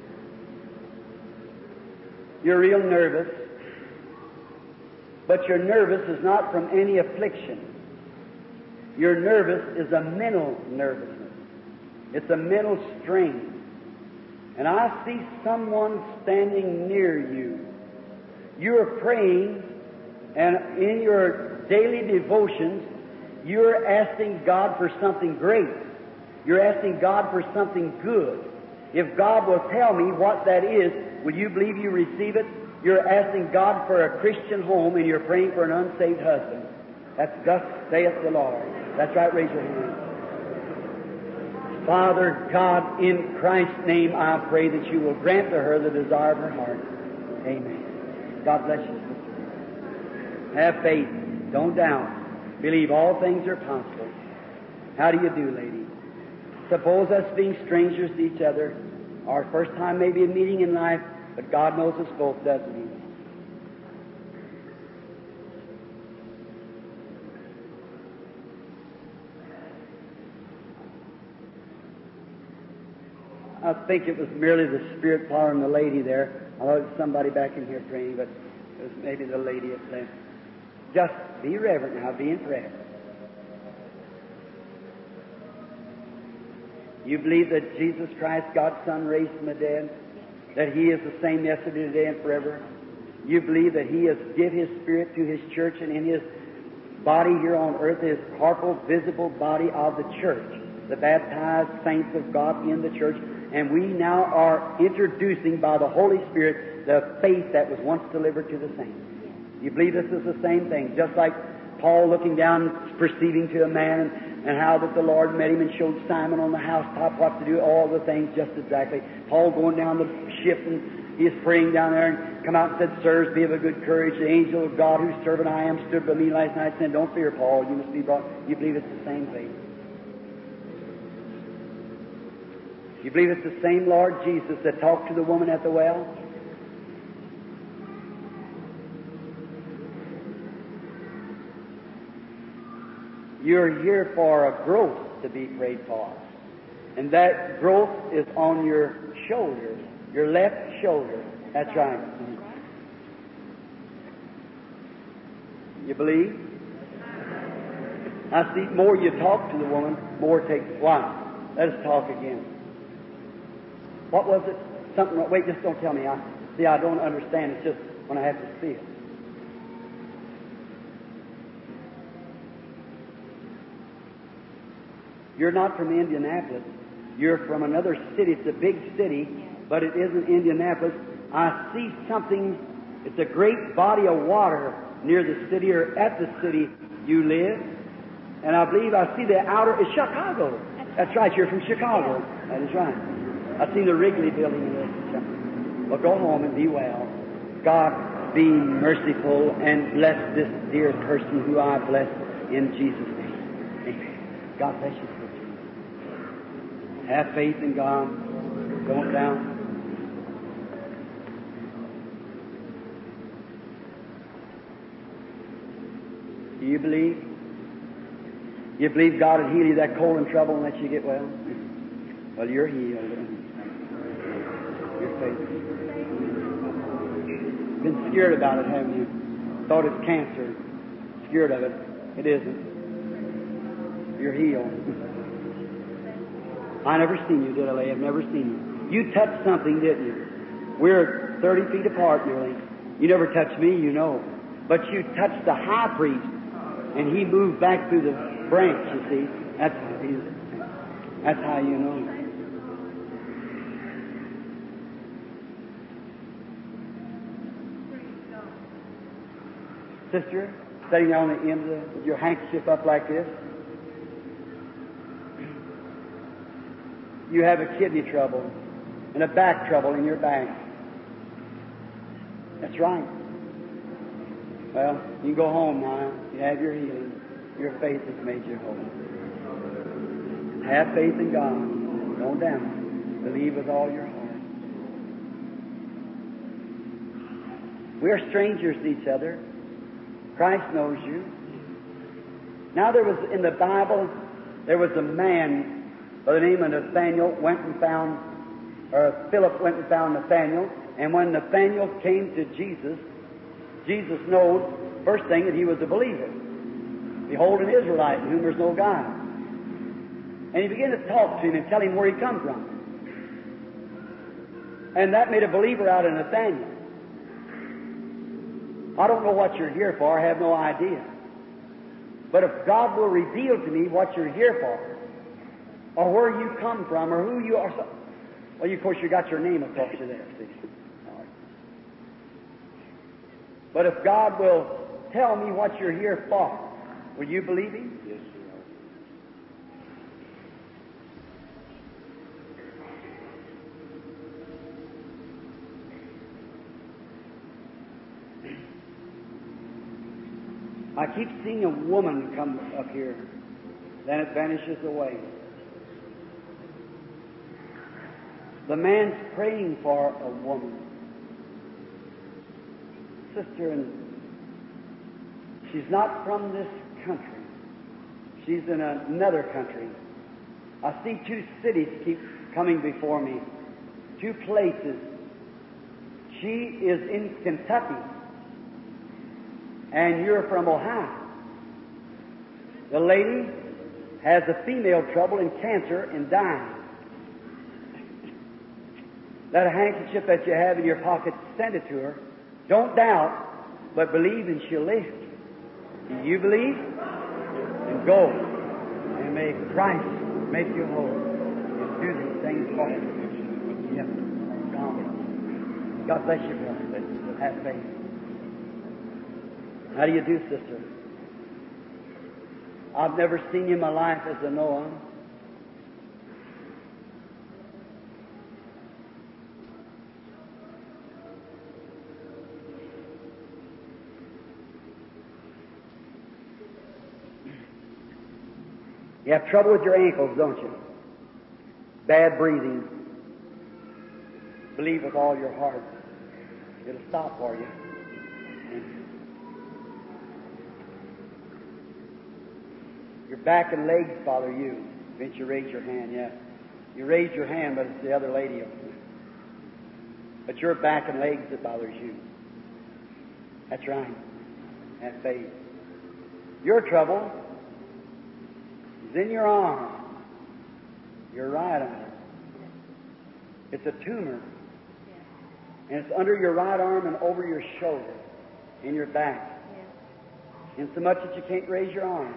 [SPEAKER 2] You're real nervous, but your nervous is not from any affliction. Your nervous is a mental nervousness. It's a mental strain. And I see someone standing near you. You're praying, and in your daily devotions, you're asking God for something great. You're asking God for something good. If God will tell me what that is, will you believe you receive it? You're asking God for a Christian home, and you're praying for an unsaved husband. That's thus saith the Lord. That's right, raise your hand. Father God, in Christ's name, I pray that you will grant to her the desire of her heart. Amen. God bless you, sister. Have faith. Don't doubt. Believe all things are possible. How do you do, lady? Suppose us being strangers to each other, our first time maybe a meeting in life, but God knows us both, doesn't he? I think it was merely the Spirit following the lady there. I thought it was somebody back in here praying, but it was maybe the lady at left. Just be reverent now, be in prayer. You believe that Jesus Christ, God's Son, raised from the dead? That He is the same yesterday, today, and forever? You believe that He has given His Spirit to His church, and in His body here on earth is corporal, visible body of the church, the baptized saints of God in the church, and we now are introducing by the Holy Spirit the faith that was once delivered to the saints. You believe this is the same thing, just like Paul looking down, perceiving to a man, and, and how that the Lord met him and showed Simon on the housetop what to do, all the things just exactly. Paul going down the ship, and he is praying down there, and come out and said, Sirs, be of a good courage. The angel of God, whose servant I am, stood by me last night, saying, Don't fear, Paul, you must be brought. You believe it's the same thing. You believe it's the same Lord Jesus that talked to the woman at the well? You're here for a growth to be prayed for. And that growth is on your shoulder, your left shoulder. That's right. You believe? I see, more you talk to the woman, more it takes. Why? Let us talk again. What was it? Something, wait, just don't tell me. I see, I don't understand. It's just when I have to see it. You're not from Indianapolis. You're from another city. It's a big city, but it isn't Indianapolis. I see something. It's a great body of water near the city or at the city you live. And I believe I see the outer, it's Chicago. That's right, you're from Chicago. That is right. I see the Wrigley building in this. Well, go home and be well. God be merciful and bless this dear person who I bless in Jesus' name. Amen. God bless you. Have faith in God. Don't doubt. Do you believe? You believe God would heal you that cold and trouble and let you get well? Well, you're healed. Your faith. Been scared about it, haven't you? Thought it's cancer. Scared of it. It isn't. You're healed. I never seen you, did I, Leah? I've never seen you. You touched something, didn't you? We're thirty feet apart nearly. You never touched me, you know. But you touched the high priest, and he moved back through the branch, you see. That's, that's how you know. Sister, sitting on the end of the, with your handkerchief up like this. You have a kidney trouble and a back trouble in your back. That's right. Well, you can go home now. You have your healing. Your faith has made you whole. Have faith in God. Don't doubt. Believe with all your heart. We are strangers to each other. Christ knows you. Now there was, in the Bible, there was a man by the name of Nathaniel, went and found, or Philip went and found Nathaniel, and when Nathaniel came to Jesus, Jesus knows, first thing, that he was a believer. Behold, an Israelite in whom there's no God. And he began to talk to him and tell him where he come from. And that made a believer out of Nathaniel. I don't know what you're here for, I have no idea. But if God will reveal to me what you're here for, or where you come from, or who you are. So, well, you, of course, you got your name across you there, see. But if God will tell me what you're here for, will you believe Him? Yes, sir. I keep seeing a woman come up here, then it vanishes away. The man's praying for a woman. Sister, and she's not from this country. She's in another country. I see two cities keep coming before me. Two places. She is in Kentucky, and you're from Ohio. The lady has a female trouble in cancer and dying. That handkerchief that you have in your pocket, send it to her. Don't doubt, but believe and she'll live. Do you believe? Go, and may Christ make you whole. And do these things for you. Yes. God, God bless you, brother. Have faith. How do you do, sister? I've never seen you in my life as a Noah. You have trouble with your ankles, don't you? Bad breathing. Believe with all your heart. It'll stop for you. Your back and legs bother you. Didn't you raise your hand? Yeah. You raised your hand, but it's the other lady. But your back and legs that bothers you. That's right. Have faith. Your trouble is in your arm. Your right arm. It's a tumor. And it's under your right arm and over your shoulder. In your back. And so much that you can't raise your arm.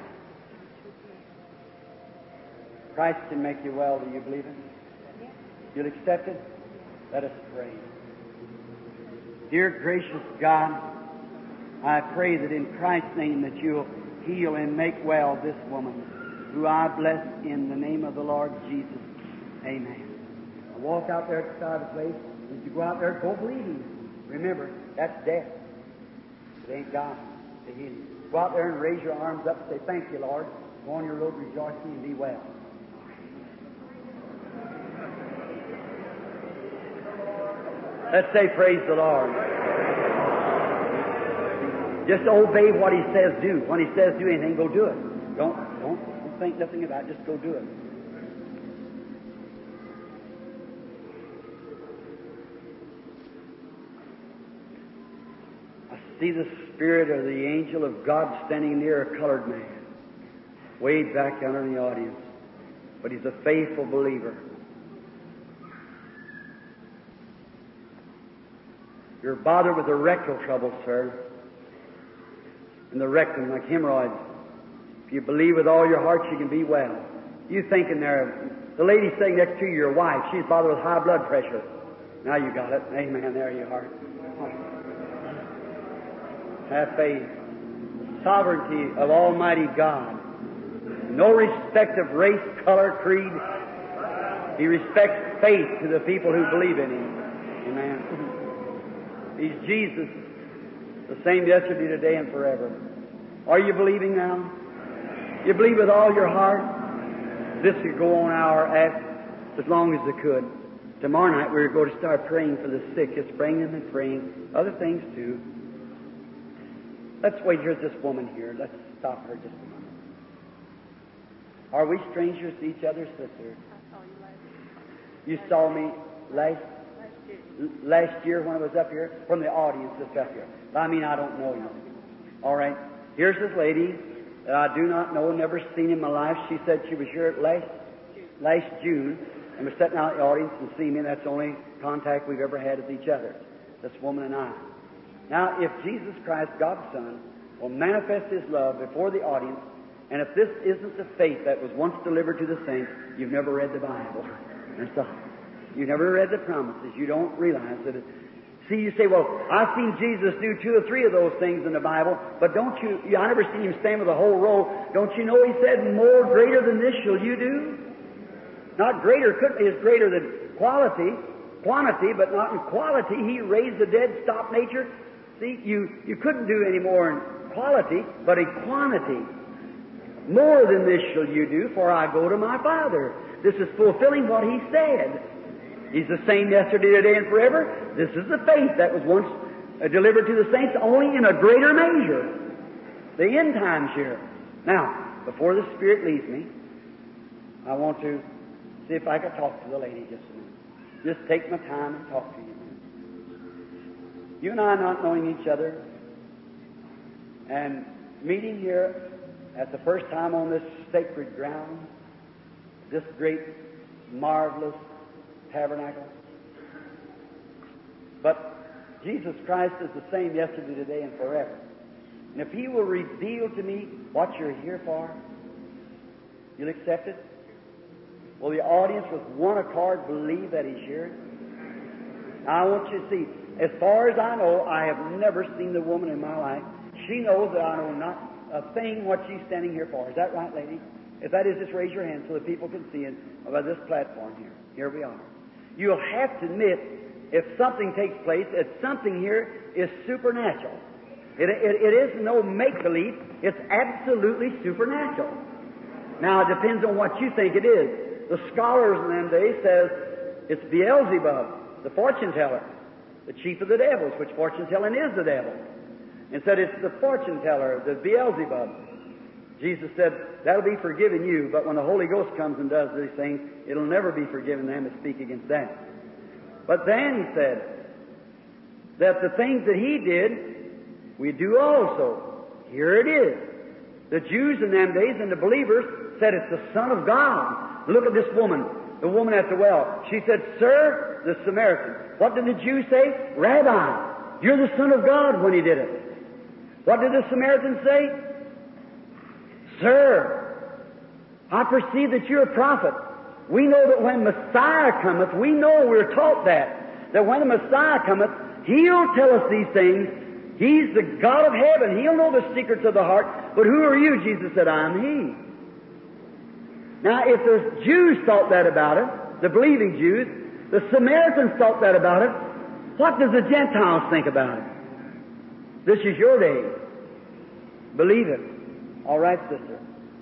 [SPEAKER 2] Christ can make you well. Do you believe it? You'll accept it? Let us pray. Dear gracious God, I pray that in Christ's name that you'll heal and make well this woman, who I bless in the name of the Lord Jesus. Amen. Now walk out there at the side of the place. As you go out there, go believing. Remember, that's death. It ain't God to heal you. Go out there and raise your arms up and say, thank you, Lord. Go on your road rejoicing and be well. Let's say, praise the Lord. Just obey what He says do. When He says do anything, go do it. Don't, don't, don't think nothing about it. Just go do it. I see the spirit of the angel of God standing near a colored man, way back yonder in the audience. But he's a faithful believer. You're bothered with the rectal trouble, sir. And the rectum, like hemorrhoids. If you believe with all your heart, you can be well. You thinking there, the lady sitting next to you, your wife, she's bothered with high blood pressure. Now you got it. Amen. There you are. Have faith. Sovereignty of Almighty God. No respect of race, color, creed. He respects faith to the people who believe in Him. Amen. He's Jesus, the same yesterday, today, and forever. Are you believing now? You believe with all your heart? This could go on hour after, as long as it could. Tomorrow night we're going to start praying for the sick. Just praying them and praying. Other things too. Let's wait. Here's this woman here. Let's stop her just a moment. Are we strangers to each other, sister?
[SPEAKER 4] I saw you last
[SPEAKER 2] You saw me last last year when I was up here, from the audience that's up here. I mean, I don't know you. All right. Here's this lady that I do not know, never seen in my life. She said she was here last last June and was sitting out in the audience and seeing me. And that's the only contact we've ever had with each other, this woman and I. Now, if Jesus Christ, God's Son, will manifest His love before the audience, and if this isn't the faith that was once delivered to the saints, you've never read the Bible. That's all. You never read the promises. You don't realize that. It, see, you say, well, I've seen Jesus do two or three of those things in the Bible, but don't you, I never seen Him stand with a whole row. Don't you know He said, more greater than this shall you do? Not greater, couldn't be as greater than quality, quantity, but not in quality. He raised the dead, stopped nature. See, you, you couldn't do any more in quality, but in quantity. More than this shall you do, for I go to my Father. This is fulfilling what He said. He's the same yesterday, today, and forever. This is the faith that was once uh, delivered to the saints, only in a greater measure. The end times here. Now, before the Spirit leads me, I want to see if I can talk to the lady just a minute. Just take my time and talk to you. You and I not knowing each other, and meeting here at the first time on this sacred ground, this great, marvelous tabernacle. But Jesus Christ is the same yesterday, today, and forever. And if He will reveal to me what you're here for, You'll accept it? Will the audience with one accord believe that He's here? Now, I want you to see, as far as I know, I have never seen the woman in my life. She knows that I know not a thing what she's standing here for. Is that right, lady? If that is, just raise your hand so that people can see it by this platform here. Here we are. You'll have to admit, if something takes place, that something here is supernatural. It, it, it isn't no make-believe. It's absolutely supernatural. Now, it depends on what you think it is. The scholars in them days says it's Beelzebub, the fortune teller, the chief of the devils, which fortune telling is the devil. And said it's the fortune teller, the Beelzebub. Jesus said, that'll be forgiven you, but when the Holy Ghost comes and does these things, it'll never be forgiven them that speak against that. But then he said that the things that he did, we do also. Here it is. The Jews in them days and the believers said it's the Son of God. Look at this woman, the woman at the well. She said, Sir, the Samaritan. What did the Jews say? Rabbi, you're the Son of God when he did it. What did the Samaritan say? Sir, I perceive that you're a prophet. We know that when Messiah cometh, we know we're taught that, that when the Messiah cometh, He'll tell us these things. He's the God of heaven. He'll know the secrets of the heart. But who are you? Jesus said, I'm He. Now, if the Jews thought that about it, the believing Jews, the Samaritans thought that about it, what does the Gentiles think about it? This is your day. Believe it. All right, sister.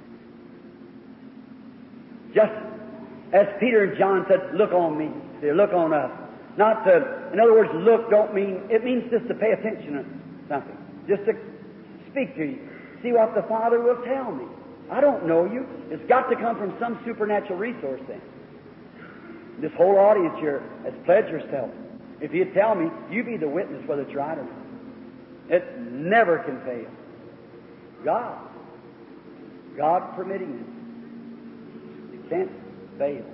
[SPEAKER 2] Just as Peter and John said, look on me. Say, look on us. Not to, in other words, look don't mean, it means just to pay attention to something. Just to speak to you. See what the Father will tell me. I don't know you. It's got to come from some supernatural resource then. This whole audience here has pledged yourself. If you tell me, you be the witness whether it's right or not. It never can fail. God. God permitting it. It can't fail.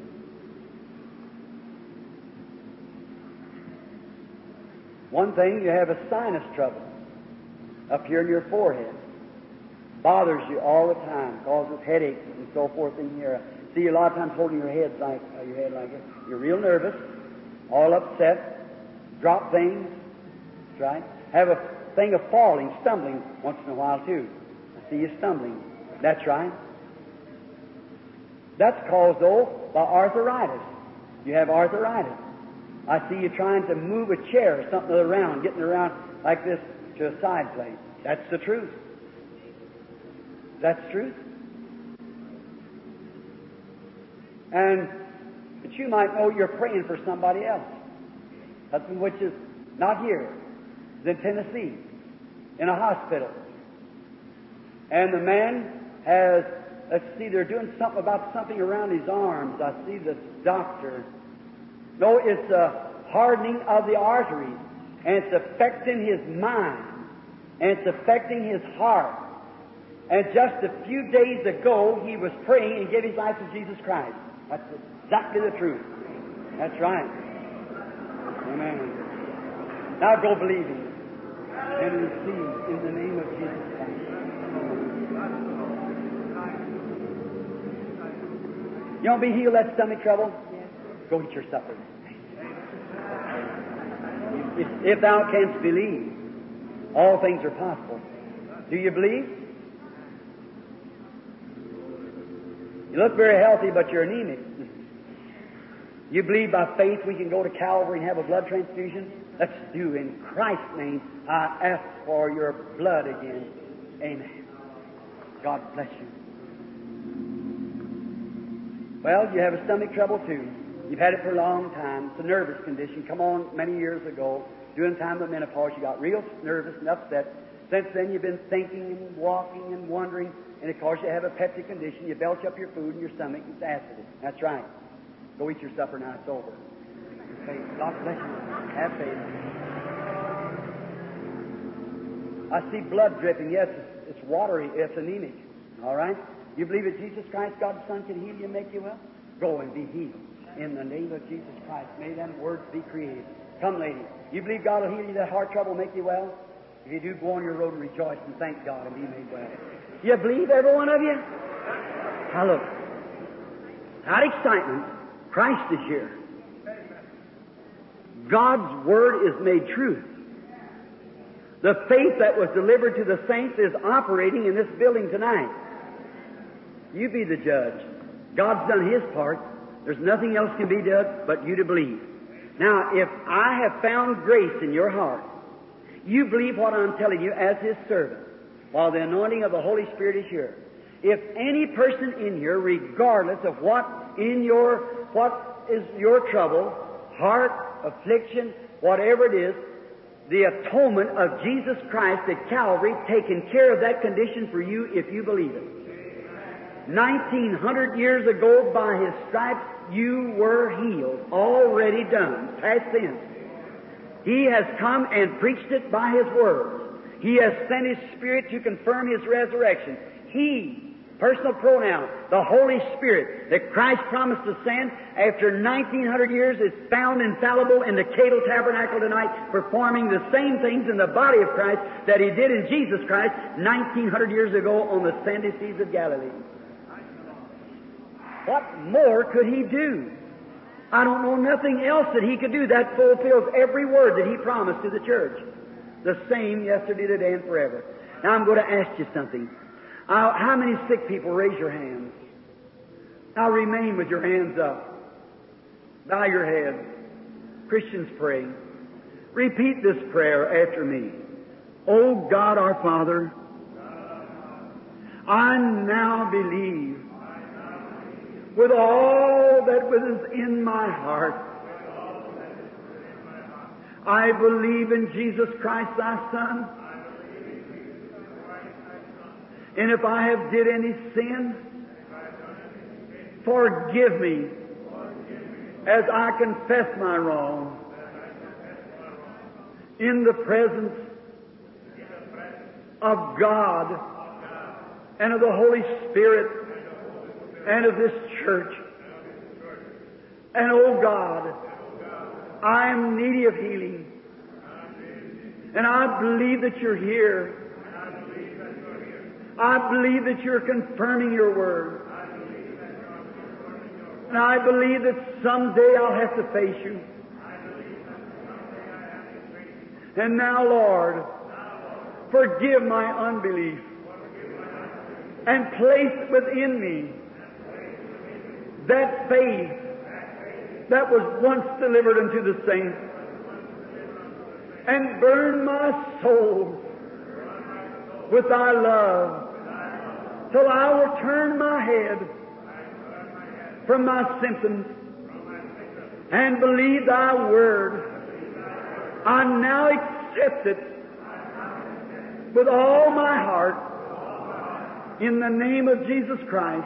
[SPEAKER 2] One thing, you have a sinus trouble up here in your forehead. Bothers you all the time, causes headaches and so forth in here. See, a lot of times holding your head like uh, your head like this. You're real nervous, all upset, drop things. That's right. Have a thing of falling, stumbling once in a while too. I see you stumbling. That's right. That's caused, though, by arthritis. You have arthritis. I see you trying to move a chair or something around, getting around like this to a side place. That's the truth. That's truth. And that you might know you're praying for somebody else. Something which is not here. It's in Tennessee, in a hospital. And the man has, let's see, they're doing something about something around his arms. I see the doctor. No, it's a hardening of the arteries, and it's affecting his mind, and it's affecting his heart. And just a few days ago, he was praying and gave his life to Jesus Christ. That's exactly the truth. That's right. Amen. Now go believe Him and receive in the name of Jesus Christ. You want to be healed of that stomach trouble? Yes. Go eat your supper. If, if thou canst believe, all things are possible. Do you believe? You look very healthy, but you're anemic. You believe by faith we can go to Calvary and have a blood transfusion? Let's do in Christ's name. I ask for your blood again. Amen. God bless you. Well, you have a stomach trouble too. You've had it for a long time. It's a nervous condition. Come on many years ago, during the time of menopause, you got real nervous and upset. Since then, you've been thinking and walking and wondering, and of course, you have a peptic condition. You belch up your food in your stomach. It's acid. That's right. Go eat your supper now. It's over. Faith. God bless you. Have faith. I see blood dripping. Yes, it's, it's watery. It's anemic. All right? You believe that Jesus Christ, God's Son, can heal you and make you well? Go and be healed. In the name of Jesus Christ, may them words be created. Come, lady. You believe God will heal you, that heart trouble, make you well? If you do, go on your road and rejoice and thank God and be made well. You believe, every one of you? Now look, that excitement, Christ is here. God's Word is made truth. The faith that was delivered to the saints is operating in this building tonight. You be the judge. God's done His part. There's nothing else can be done but you to believe. Now, if I have found grace in your heart, you believe what I'm telling you as His servant, while the anointing of the Holy Spirit is here. If any person in here, regardless of what in your, what is your trouble, heart, affliction, whatever it is, the atonement of Jesus Christ at Calvary taking care of that condition for you if you believe it. Nineteen hundred years ago, by His stripes, you were healed, already done, past tense. He has come and preached it by His Word. He has sent His Spirit to confirm His resurrection. He, personal pronoun, the Holy Spirit that Christ promised to send after nineteen hundred years is found infallible in the Cato Tabernacle tonight, performing the same things in the body of Christ that He did in Jesus Christ nineteen hundred years ago on the sandy seas of Galilee. What more could He do? I don't know nothing else that He could do that fulfills every word that He promised to the church. The same yesterday, today, and forever. Now I'm going to ask you something. Uh, how many sick people? Raise your hands. Now remain with your hands up. Bow your head. Christians pray. Repeat this prayer after me. O God our Father, I now believe with all that was in my heart. I believe in Jesus Christ, Thy Son. And if I have did any sin, forgive me as I confess my wrong in the presence of God and of the Holy Spirit and of this church. And, oh God, I am needy of healing. And I believe that You're here. I believe that You're confirming Your Word. And I believe that someday I'll have to face You. And now, Lord, forgive my unbelief and place within me that faith that was once delivered unto the saints, and burn my soul with Thy love, till I will turn my head from my symptoms and believe Thy Word. I now accept it with all my heart in the name of Jesus Christ.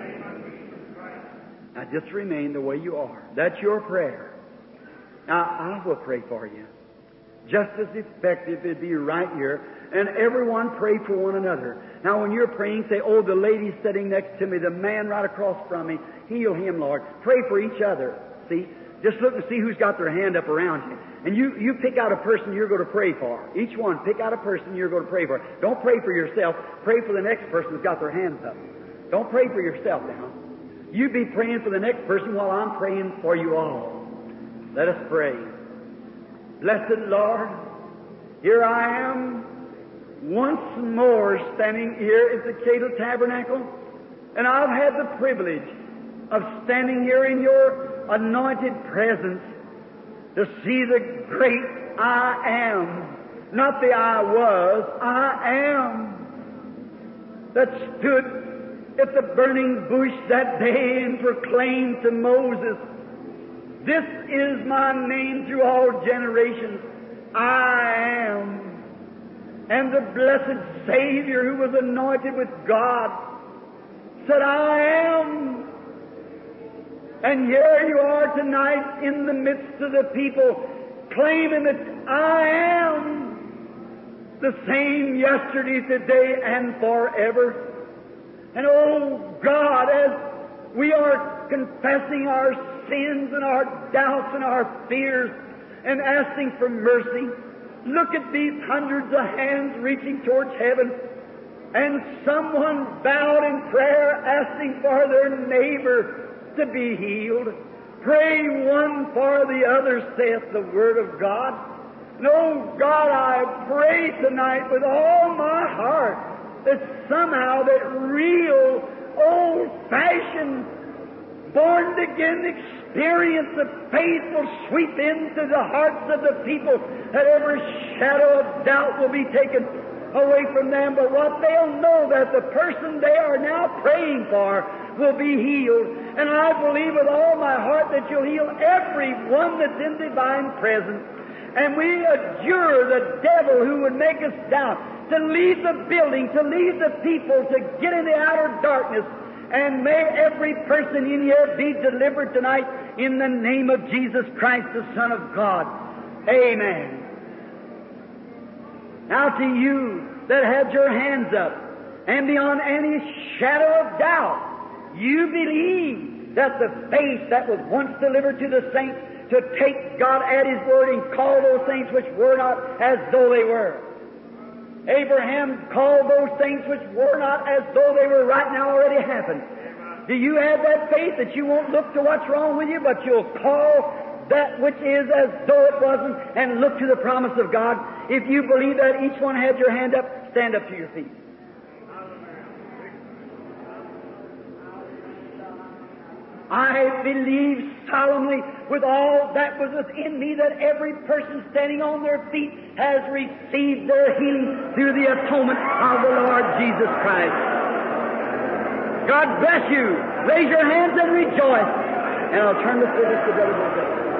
[SPEAKER 2] Now just remain the way you are. That's your prayer. Now I will pray for you. Just as effective, it'd be right here. And everyone pray for one another. Now when you're praying, say, oh, the lady sitting next to me, the man right across from me, heal him, Lord. Pray for each other. See? Just look and see who's got their hand up around you. And you, you pick out a person you're going to pray for. Each one, pick out a person you're going to pray for. Don't pray for yourself. Pray for the next person who's got their hands up. Don't pray for yourself now. You be praying for the next person while I'm praying for you all. Let us pray. Blessed Lord, here I am once more standing here at the Cato Tabernacle, and I've had the privilege of standing here in Your anointed presence to see the great I am, not the I was, I am, that stood at the burning bush that day and proclaimed to Moses, this is my name through all generations, I am. And the blessed Savior who was anointed with God said, I am. And here you are tonight in the midst of the people claiming that I am the same yesterday, today, and forever. And oh God, as we are confessing our sins and our doubts and our fears and asking for mercy, look at these hundreds of hands reaching towards heaven.
[SPEAKER 4] and someone bowed in prayer asking for their neighbor to be healed. Pray one for the other, saith the Word of God. No, God, I pray tonight with all my heart that somehow that real, old-fashioned, born-again experience of faith will sweep into the hearts of the people, that every shadow of doubt will be taken away from them. But what they'll know that the person they are now praying for will be healed. And I believe with all my heart that you'll heal every one that's in divine presence. And we adjure the devil who would make us doubt to leave the building, to leave the people, to get in the outer darkness. And may every person in here be delivered tonight in the name of Jesus Christ, the Son of God. Amen. Now to you that had your hands up, and beyond any shadow of doubt, you believe that the faith that was once delivered to the saints to take God at His word and call those things which were not as though they were. Abraham called those things which were not as though they were right now already happened. Do you have that faith that you won't look to what's wrong with you, but you'll call that which is as though it wasn't and look to the promise of God? If you believe that, each one had your hand up, stand up to your feet. I believe solemnly with all that was within me that every person standing on their feet has received their healing through the atonement of the Lord Jesus Christ. God bless you. Raise your hands and rejoice. And I'll turn the service to Brother Jose.